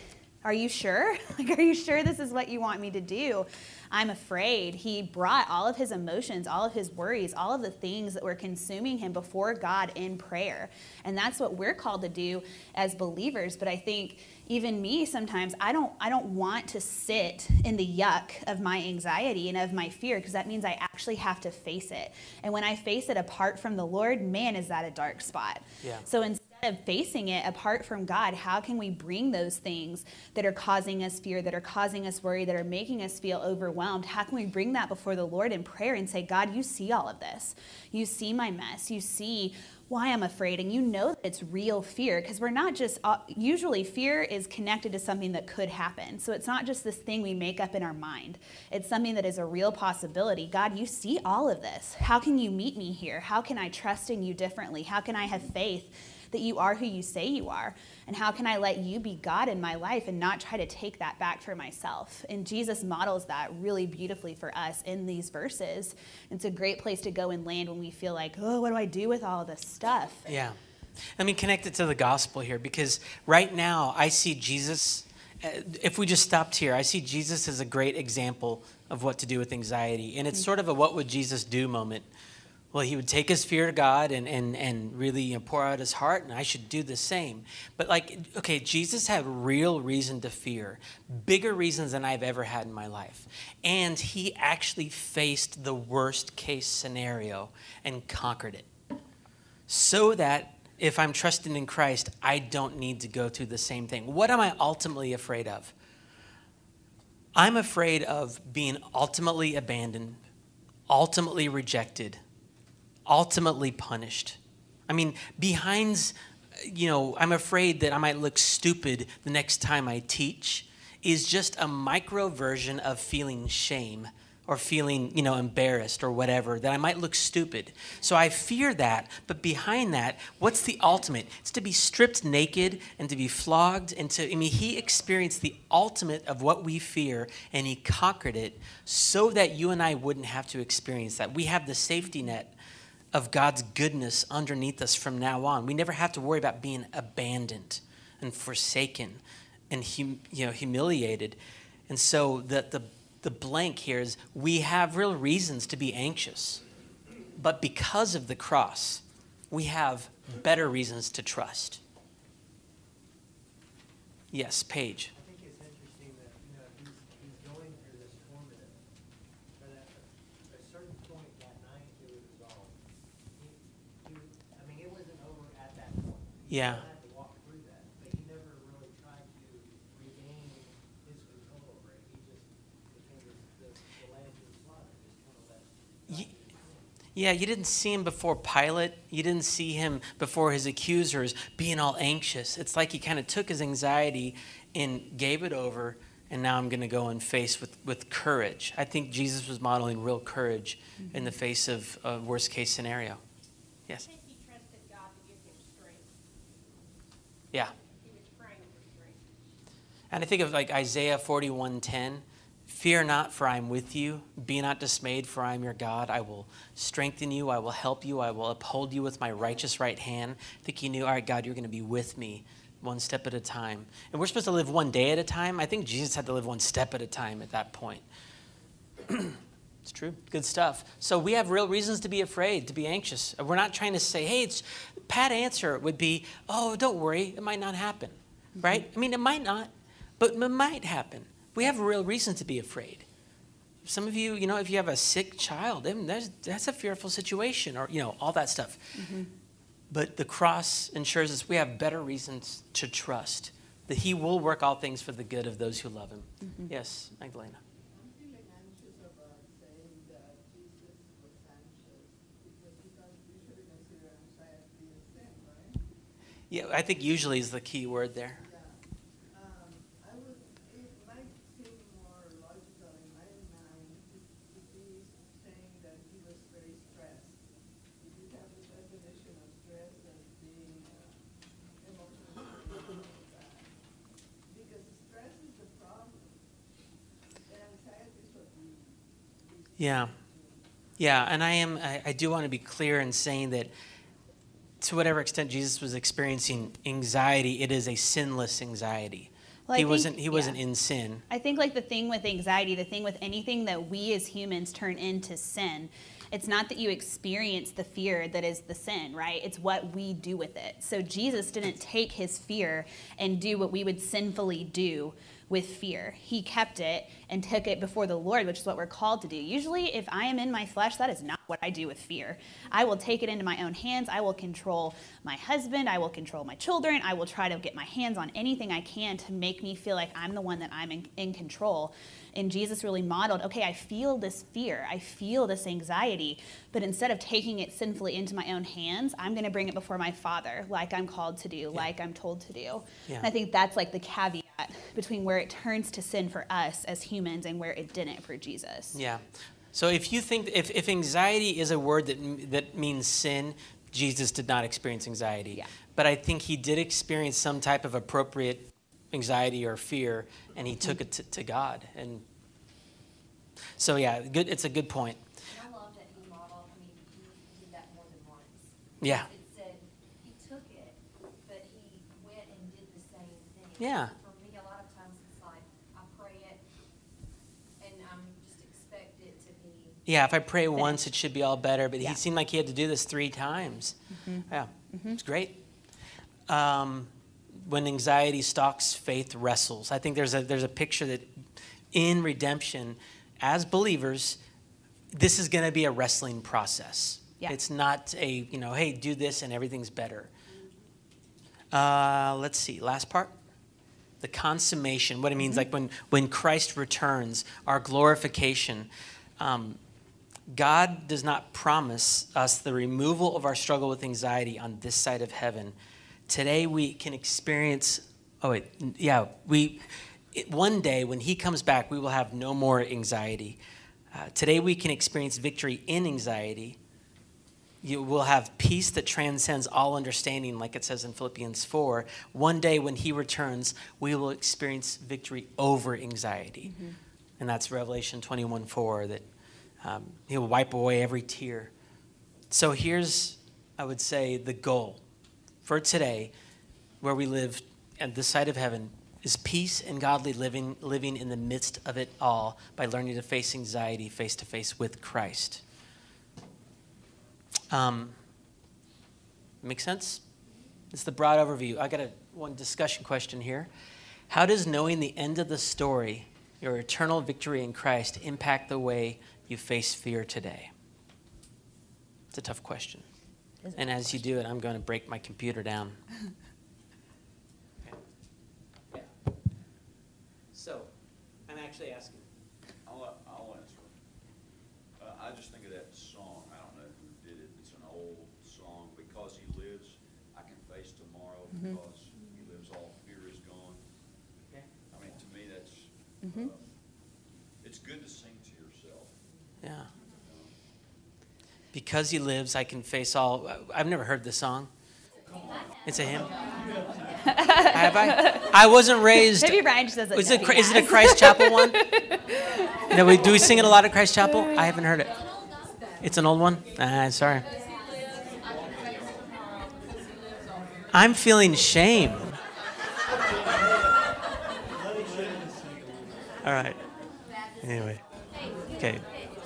Are you sure? Like, are you sure this is what you want me to do? I'm afraid. He brought all of his emotions, all of his worries, all of the things that were consuming him before God in prayer. And that's what we're called to do as believers. But I think even me, sometimes I don't want to sit in the yuck of my anxiety and of my fear, because that means I actually have to face it. And when I face it apart from the Lord, man, is that a dark spot. Yeah. So instead of facing it apart from God, how can we bring those things that are causing us fear, that are causing us worry, that are making us feel overwhelmed? How can we bring that before the Lord in prayer and say, God, you see all of this. You see my mess. You see why I'm afraid, and you know that it's real fear, because we're not just, usually fear is connected to something that could happen. So it's not just this thing we make up in our mind. It's something that is a real possibility. God, you see all of this. How can you meet me here? How can I trust in you differently? How can I have faith that you are who you say you are? And how can I let you be God in my life and not try to take that back for myself? And Jesus models that really beautifully for us in these verses. It's a great place to go and land when we feel like, oh, what do I do with all of this stuff? Yeah. Let me connect it to the gospel here, because right now I see Jesus, if we just stopped here, I see Jesus as a great example of what to do with anxiety. And it's sort of a what would Jesus do moment. Well, he would take his fear to God and really pour out his heart, and I should do the same. But okay, Jesus had real reason to fear, bigger reasons than I've ever had in my life. And he actually faced the worst case scenario and conquered it. So that if I'm trusting in Christ, I don't need to go through the same thing. What am I ultimately afraid of? I'm afraid of being ultimately abandoned, ultimately rejected, ultimately punished. I mean, I'm afraid that I might look stupid the next time I teach is just a micro version of feeling shame or feeling, embarrassed or whatever, that I might look stupid. So I fear that, but behind that, what's the ultimate? It's to be stripped naked and to be flogged and he experienced the ultimate of what we fear, and he conquered it so that you and I wouldn't have to experience that. We have the safety net of God's goodness underneath us from now on. We never have to worry about being abandoned and forsaken and humiliated. And so the blank here is we have real reasons to be anxious, but because of the cross, we have better reasons to trust. Yes, Paige. I think it's interesting that he's going through this torment, but at a certain point that night it was resolved. It wasn't over at that point. Yeah. He had to walk through that, but he never really tried to regain his control over it. He just became the lamb to the slaughter, just kind of let. Yeah, you didn't see him before Pilate. You didn't see him before his accusers being all anxious. It's like he kind of took his anxiety and gave it over, and now I'm going to go and face with courage. I think Jesus was modeling real courage in the face of a worst case scenario. Yes? I think he trusted God to give him strength. Yeah. He was praying for strength. And I think of Isaiah 41:10. Fear not, for I am with you. Be not dismayed, for I am your God. I will strengthen you. I will help you. I will uphold you with my righteous right hand. I think he knew, all right, God, you're going to be with me one step at a time. And we're supposed to live one day at a time. I think Jesus had to live one step at a time at that point. It's true. Good stuff. So we have real reasons to be afraid, to be anxious. We're not trying to say, hey, pat answer would be, oh, don't worry, it might not happen, right? I mean, it might not, but it might happen. We have real reason to be afraid. Some of you, if you have a sick child, that's a fearful situation, or, all that stuff. Mm-hmm. But the cross ensures us we have better reasons to trust that he will work all things for the good of those who love him. Mm-hmm. Yes, Magdalena. I'm feeling anxious about saying that Jesus was anxious, because you don't usually consider anxiety a sin, right? Yeah, I think usually is the key word there. Yeah, and I do want to be clear in saying that to whatever extent Jesus was experiencing anxiety, it is a sinless anxiety. Well, I He think- wasn't yeah. in sin. I think like the thing with anxiety, the thing with anything that we as humans turn into sin, it's not that you experience the fear that is the sin, right? It's what we do with it. So Jesus didn't take his fear and do what we would sinfully do with fear. He kept it and took it before the Lord, which is what we're called to do. Usually, if I am in my flesh, that is not what I do with fear. I will take it into my own hands. I will control my husband. I will control my children. I will try to get my hands on anything I can to make me feel like I'm the one that I'm in control. And Jesus really modeled, okay, I feel this fear. I feel this anxiety. But instead of taking it sinfully into my own hands, I'm going to bring it before my Father, like I'm called to do, like I'm told to do. Yeah. And I think that's like the caveat between where it turns to sin for us as humans and where it didn't for Jesus. Yeah. So if you think, if anxiety is a word that means sin, Jesus did not experience anxiety. Yeah. But I think he did experience some type of appropriate anxiety or fear, and he took it to God. And so, yeah, good. It's a good point. And I love that he modeled, I mean, he did that more than once. Yeah. It said he took it, but he went and did the same thing. Yeah. For me, a lot of times it's like, I pray it, and I'm just expect it to be. Yeah, if I pray once, it should be all better. But Yeah. he seemed like he had to do this 3 times. Yeah, it's great. When anxiety stalks, faith wrestles. I think there's a picture that in redemption, as believers, this is going to be a wrestling process. Yeah. It's not a, hey, do this and everything's better. Let's see, last part. The consummation, what it means, like when Christ returns, our glorification. God does not promise us the removal of our struggle with anxiety on this side of heaven. Today we can experience, one day when he comes back, we will have no more anxiety. Today we can experience victory in anxiety. You will have peace that transcends all understanding, like it says in Philippians 4. One day when he returns, we will experience victory over anxiety. And that's Revelation 21:4, that he will wipe away every tear. So here's, I would say, the goal for today, where we live at this side of heaven, is peace and godly living in the midst of it all by learning to face anxiety face to face with Christ. Make sense? It's the broad overview. I got one discussion question here. How does knowing the end of the story, your eternal victory in Christ, impact the way you face fear today? It's a tough question. And as you do it, I'm going to break my computer down. Okay. Yeah. So, I'm actually asking. I'll answer. I just think of that song. I don't know who did it. It's an old song. Because he lives, I can face tomorrow. Because he lives, all fear is gone. Okay. I mean, to me, that's it's good to sing to yourself. Yeah. Because he lives, I can face all. I've never heard this song. It's a hymn. Have I? I wasn't raised. Maybe Ryan just doesn't know. Is it a Christ Chapel one? No, do we sing it a lot at Christ Chapel? I haven't heard it. It's an old one? Sorry. I'm feeling shame. All right. Anyway. Okay.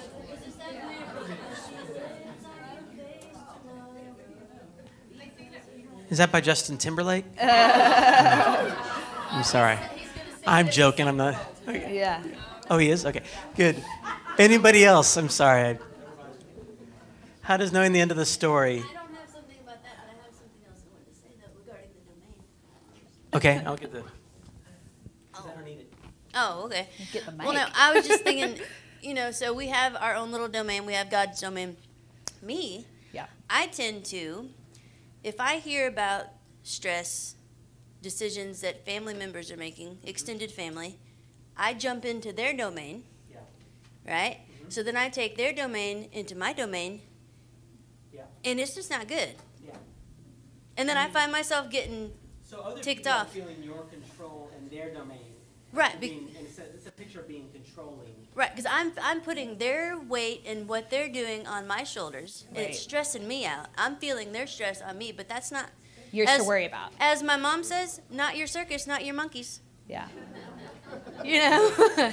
Is that by Justin Timberlake? I'm sorry. I'm joking. I'm not. Okay. Yeah. Oh, he is? Okay. Good. Anybody else? I'm sorry. How does knowing the end of the story? I don't have something about that, but I have something else I wanted to say, though, regarding the domain. Okay, I'll get the. I don't need it. Oh, okay. Get the mic. Well, no, I was just thinking, so we have our own little domain. We have God's domain. Me, Yeah. I tend to, if I hear about stress, decisions that family members are making, extended family, I jump into their domain, Yeah. right? So then I take their domain into my domain, Yeah. and it's just not good. Yeah. And then I find myself getting So other ticked people are off. feeling your control and their domain. Right, And be- being, and it's a picture of being controlling. Right, because I'm putting their weight and what they're doing on my shoulders, and it's Right. stressing me out. I'm feeling their stress on me, but that's not Yours to worry about. As my mom says, not your circus, not your monkeys. Yeah. You know?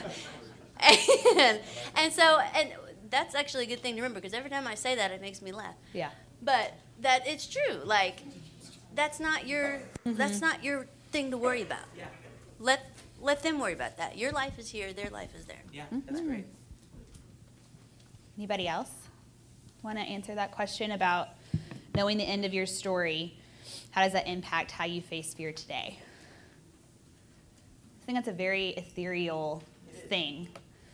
and so that's actually a good thing to remember, because every time I say that, it makes me laugh. Yeah. But that it's true. Like, that's not your thing to worry about. Yeah. Let them worry about that. Your life is here, their life is there. Yeah, that's great. Anybody else want to answer that question about knowing the end of your story? How does that impact how you face fear today? I think that's a very ethereal thing.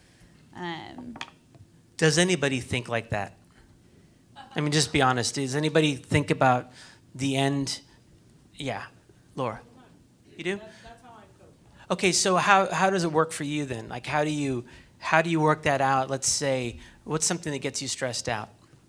Does anybody think like that? I mean, just be honest. Does anybody think about the end? Yeah, Laura, you do? That's how I cope. Okay, so how does it work for you then? Like, how do you work that out? Let's say, what's something that gets you stressed out?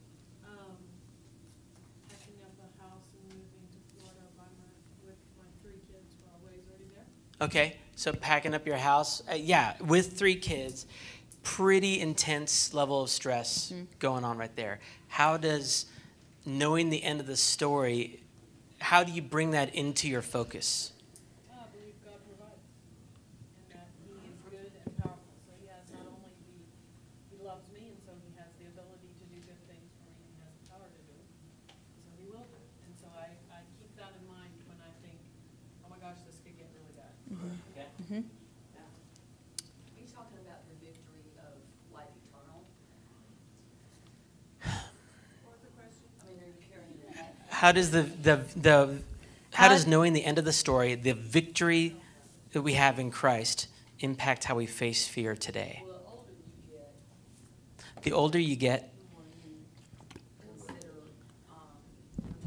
Packing up a house and moving to Florida with my 3 kids while Way's already there. Okay, so packing up your house, yeah, with 3 kids, pretty intense level of stress going on right there. How does knowing the end of the story, how do you bring that into your focus? I believe God provides, and that He is good and powerful. So He has not only He loves me, and so He has the ability to do good things for me, and He has the power to do it. So He will do it. And so I keep that in mind when I think, oh my gosh, this could get really bad. Okay. Are you talking about the victory of life eternal? What was the question? I mean, are you carrying it out? How does how does knowing the end of the story, the victory that we have in Christ, impact how we face fear today? Well, The older you get, the more you consider, to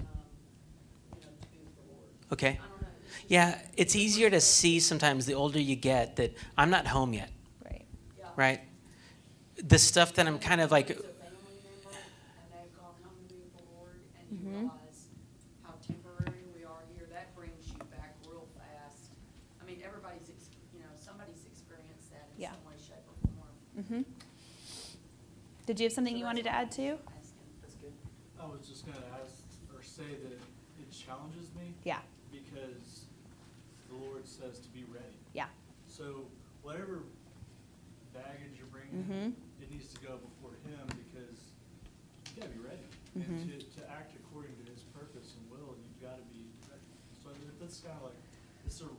the Lord. okay. I don't know. It's just- Yeah, it's easier to see sometimes the older you get that I'm not home yet, Right. Yeah. right? The stuff that I'm kind of like, It's a family member, and they've gone home to be with the Lord, and you realize how temporary we are here. That brings you back real fast. I mean, everybody's, somebody's experienced that in Yeah. some way, shape, or form. Did you have something you wanted to add too? That's good. I was just gonna ask or say that it challenges me Yeah. because the Lord says to be ready. Yeah. So whatever baggage you're bringing, it needs to go before Him because you gotta be ready. And to act according to His purpose and will, you've gotta be ready. So that's kind of like, it's a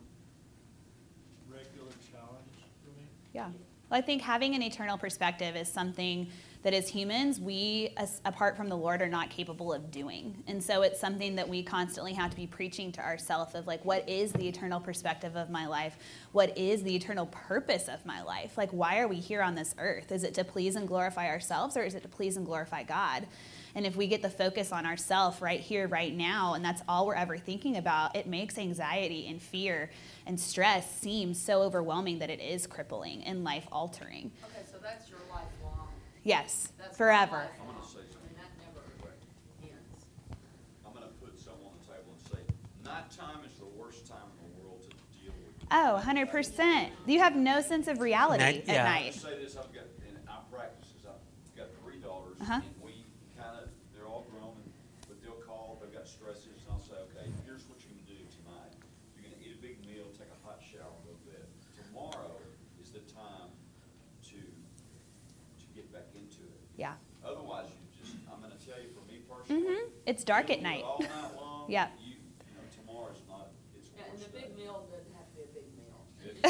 regular challenge for me. Yeah. Well, I think having an eternal perspective is something that as humans, we, apart from the Lord, are not capable of doing. And so it's something that we constantly have to be preaching to ourselves of like, what is the eternal perspective of my life? What is the eternal purpose of my life? Like, why are we here on this earth? Is it to please and glorify ourselves, or is it to please and glorify God? And if we get the focus on ourselves right here, right now, and that's all we're ever thinking about, it makes anxiety and fear and stress seem so overwhelming that it is crippling and life-altering. Okay, so that's your lifelong. Yes, That's my forever. lifelong. I'm gonna say I mean, that never ends. I'm gonna put something on the table and say, nighttime is the worst time in the world to deal with. Oh, 100%. You have no sense of reality Night- at yeah. I night. say this, I've got, and I practice this, I've got 3 daughters, Uh-huh. and we they're all grown, but they'll call, they've got stresses, and I'll say, okay, here's what you're gonna do tonight. You're gonna eat a big meal, take a hot shower, go to bed. Tomorrow is the time to get back into it. Yeah. Otherwise, I'm gonna tell you, for me personally. It's dark at you'll do night. it all night long. Yeah. Tomorrow's not, it's Yeah, and worse the big day. meal doesn't have to be a big meal.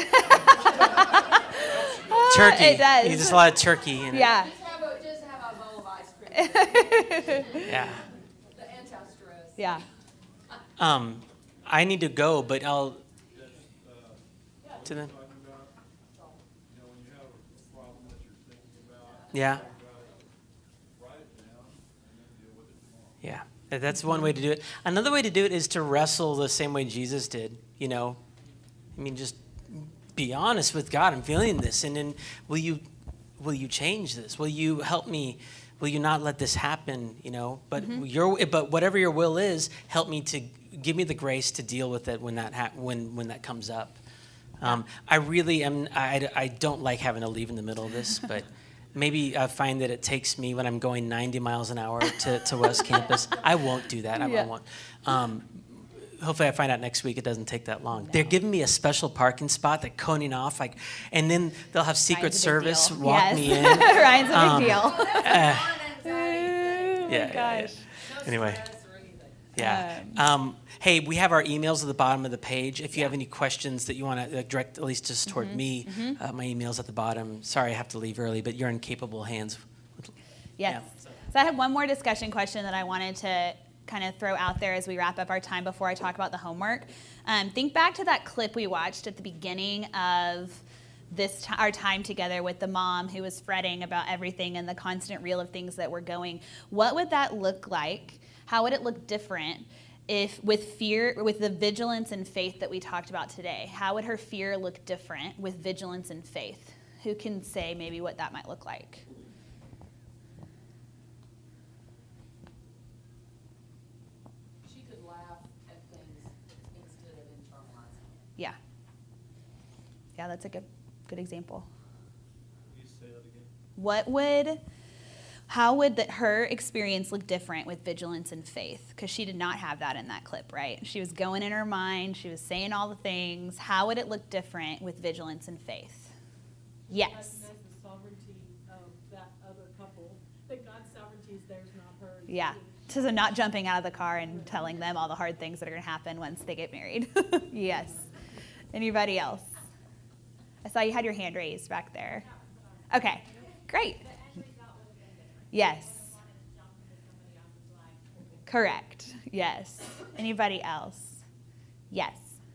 turkey. It does. You just a lot of turkey in it. Yeah. Just have a bowl of ice cream. Yeah. The anti-stress. Yeah. I need to go, but I'll to them. Talking about, when you have a problem that you're thinking about, Yeah. think about it, write it down, and then deal with it tomorrow. Yeah, that's one way to do it. Another way to do it is to wrestle the same way Jesus did, I mean, just be honest with God. I'm feeling this, and then will you change this? Will you help me? Will you not let this happen? But but whatever your will is, help me to give me the grace to deal with it when that comes up. I really am. I don't like having to leave in the middle of this, but maybe I find that it takes me when I'm going 90 miles an hour to West Campus. I won't do that. I Yeah. won't. hopefully I find out next week it doesn't take that long. They're giving me a special parking spot, they're coning off, like, and then they'll have Secret Service walk me in. Ryan's a big deal. Yeah. Anyway. Yeah. Hey, we have our emails at the bottom of the page. If you have any questions that you want to direct, at least just toward me, my email's at the bottom. Sorry I have to leave early, but you're in capable hands. Yes. So I have one more discussion question that I wanted to kind of throw out there as we wrap up our time before I talk about the homework. Think back to that clip we watched at the beginning of our time together with the mom who was fretting about everything and the constant reel of things that were going. What would that look like? How would it look different if with the vigilance and faith that we talked about today? How would her fear look different with vigilance and faith? Who can say maybe what that might look like? She could laugh at things instead of internalizing it. Yeah. Yeah, that's a good example. Can you say that again? How would her experience look different with vigilance and faith? Because she did not have that in that clip, right? She was going in her mind. She was saying all the things. How would it look different with vigilance and faith? Yes. Recognize the sovereignty of that other couple. That God's sovereignty is theirs, not hers. Yeah. So not jumping out of the car and telling them all the hard things that are going to happen once they get married. Yes. Anybody else? I saw you had your hand raised back there. Okay. Great. Yes. Correct. Yes. Anybody else? Yes.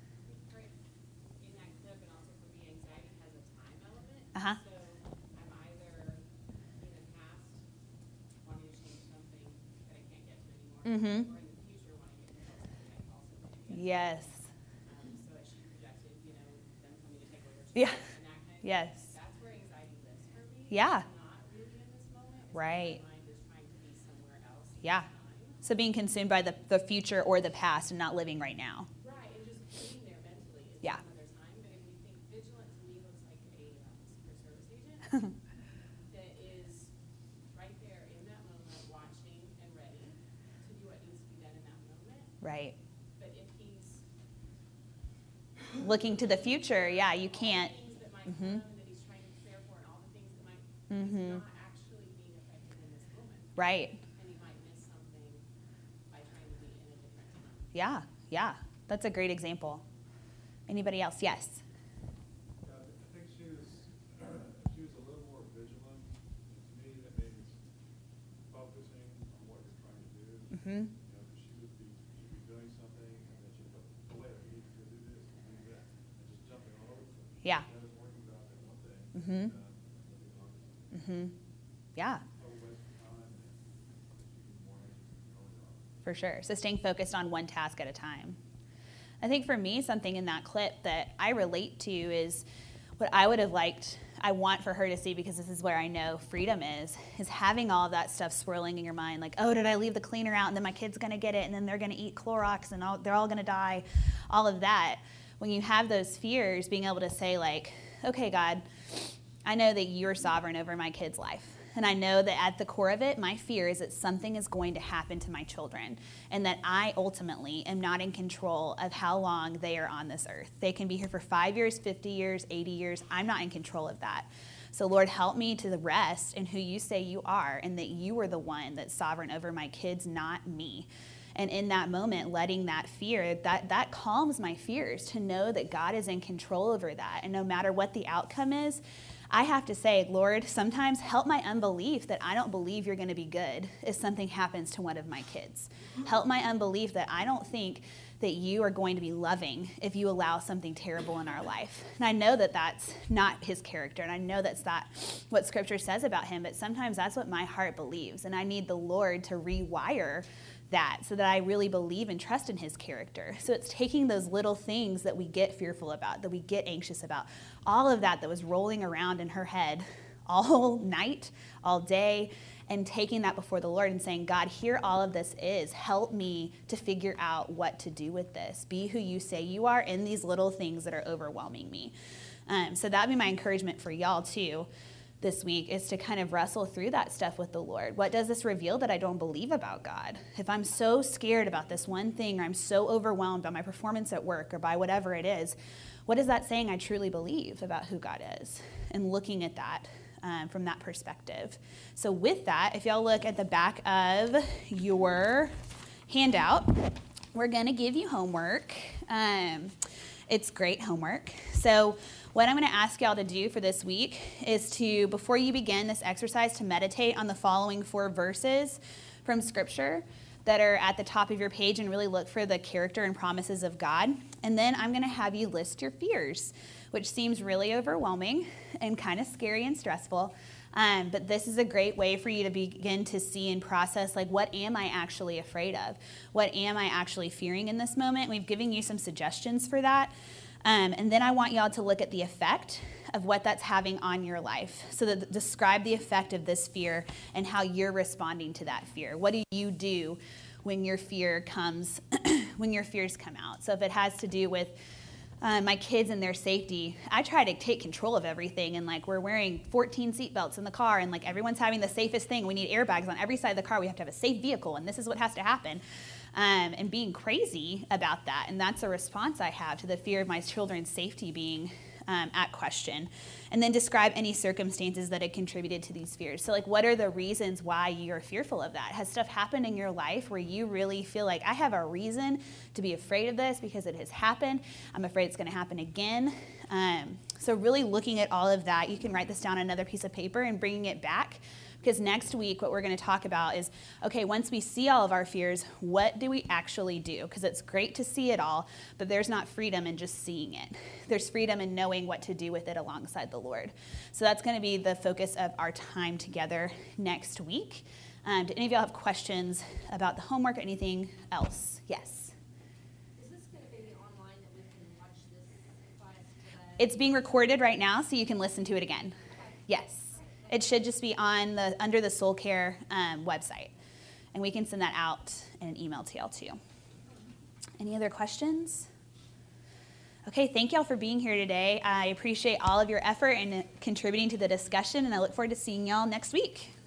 In that clip, and also for me, anxiety has a time element. Uh-huh. So I'm either in the past wanting to change something that I can't get to anymore, or in the future wanting to get to something I also can't get to. Yes. So as she projected, them coming to take over Yeah. and that kind of Yes. thing. That's where anxiety lives for me. Yeah. Not really in this moment. Right. My mind is trying to be somewhere else. Yeah. So being consumed by the future or the past and not living right now. Right, and just being there mentally is Yeah. another time. But if we think vigilant to me looks like a Secret Service agent that is right there in that moment, watching and ready to do what needs to be done in that moment. Right. But if he's Looking to the future, yeah, you can't. all the things that might come that he's trying to prepare for, and all the things that might he's not actually being effective in this moment. Right. And he might miss something by trying to be in a different time. Yeah. Yeah. That's a great example. Anybody else? Yes. I think she was a little more vigilant. To me, that means focusing on what you're trying to do. Mm-hmm. Because she'd be doing something, and then she'd go, oh, wait, I need to do this and do that, and just jumping all over the place. Yeah. I was worrying about that one thing. Mm-hmm. Mm-hmm. Yeah. For sure. So staying focused on one task at a time. I think for me, something in that clip that I relate to is what I would have liked, I want for her to see, because this is where I know freedom is having all of that stuff swirling in your mind. Like, oh, did I leave the cleaner out? And then my kid's going to get it. And then they're going to eat Clorox and they're all going to die. All of that. When you have those fears, being able to say like, okay, God, I know that you're sovereign over my kid's life. And I know that at the core of it, my fear is that something is going to happen to my children and that I ultimately am not in control of how long they are on this earth. They can be here for 5 years, 50 years, 80 years. I'm not in control of that. So Lord, help me to rest in who you say you are and that you are the one that's sovereign over my kids, not me. And in that moment, letting that fear, that calms my fears to know that God is in control over that. And no matter what the outcome is, I have to say, Lord, sometimes help my unbelief that I don't believe you're going to be good if something happens to one of my kids. Help my unbelief that I don't think that you are going to be loving if you allow something terrible in our life. And I know that that's not his character, and I know that's not what Scripture says about him, but sometimes that's what my heart believes, and I need the Lord to rewire that so that I really believe and trust in his character. So it's taking those little things that we get fearful about, that we get anxious about, all of that was rolling around in her head all night, all day, and taking that before the Lord and saying, God, here all of this is. Help me to figure out what to do with this. Be who you say you are in these little things that are overwhelming me. So that would be my encouragement for y'all too. this week is to kind of wrestle through that stuff with the Lord. What does this reveal that I don't believe about God? If I'm so scared about this one thing, or I'm so overwhelmed by my performance at work or by whatever it is, what is that saying I truly believe about who God is? And looking at that from that perspective. So with that, if y'all look at the back of your handout, we're going to give you homework. It's great homework. So what I'm going to ask y'all to do for this week is to, before you begin this exercise, to meditate on the following 4 verses from Scripture that are at the top of your page and really look for the character and promises of God. And then I'm going to have you list your fears, which seems really overwhelming and kind of scary and stressful. But this is a great way for you to begin to see and process, like, what am I actually afraid of? What am I actually fearing in this moment? We've given you some suggestions for that. And then I want y'all to look at the effect of what that's having on your life. So that describe the effect of this fear and how you're responding to that fear. What do you do when your fear comes, when your fears come out? So if it has to do with my kids and their safety, I try to take control of everything, and like we're wearing 14 seatbelts in the car, and like everyone's having the safest thing. We need airbags on every side of the car. We have to have a safe vehicle, and this is what has to happen. And being crazy about that, and that's a response I have to the fear of my children's safety being at question. And then describe any circumstances that had contributed to these fears. So like, what are the reasons why you're fearful of that? Has stuff happened in your life where you really feel like, I have a reason to be afraid of this because it has happened. I'm afraid it's going to happen again. So really looking at all of that, you can write this down on another piece of paper and bringing it back. Because next week, what we're going to talk about is, okay, once we see all of our fears, what do we actually do? Because it's great to see it all, but there's not freedom in just seeing it. There's freedom in knowing what to do with it alongside the Lord. So that's going to be the focus of our time together next week. Do any of y'all have questions about the homework or anything else? Yes? Is this going to be online that we can watch this class today? It's being recorded right now, so you can listen to it again. Yes. It should just be on under the Soul Care website. And we can send that out in an email to y'all too. Any other questions? Okay, thank y'all for being here today. I appreciate all of your effort and contributing to the discussion, and I look forward to seeing y'all next week.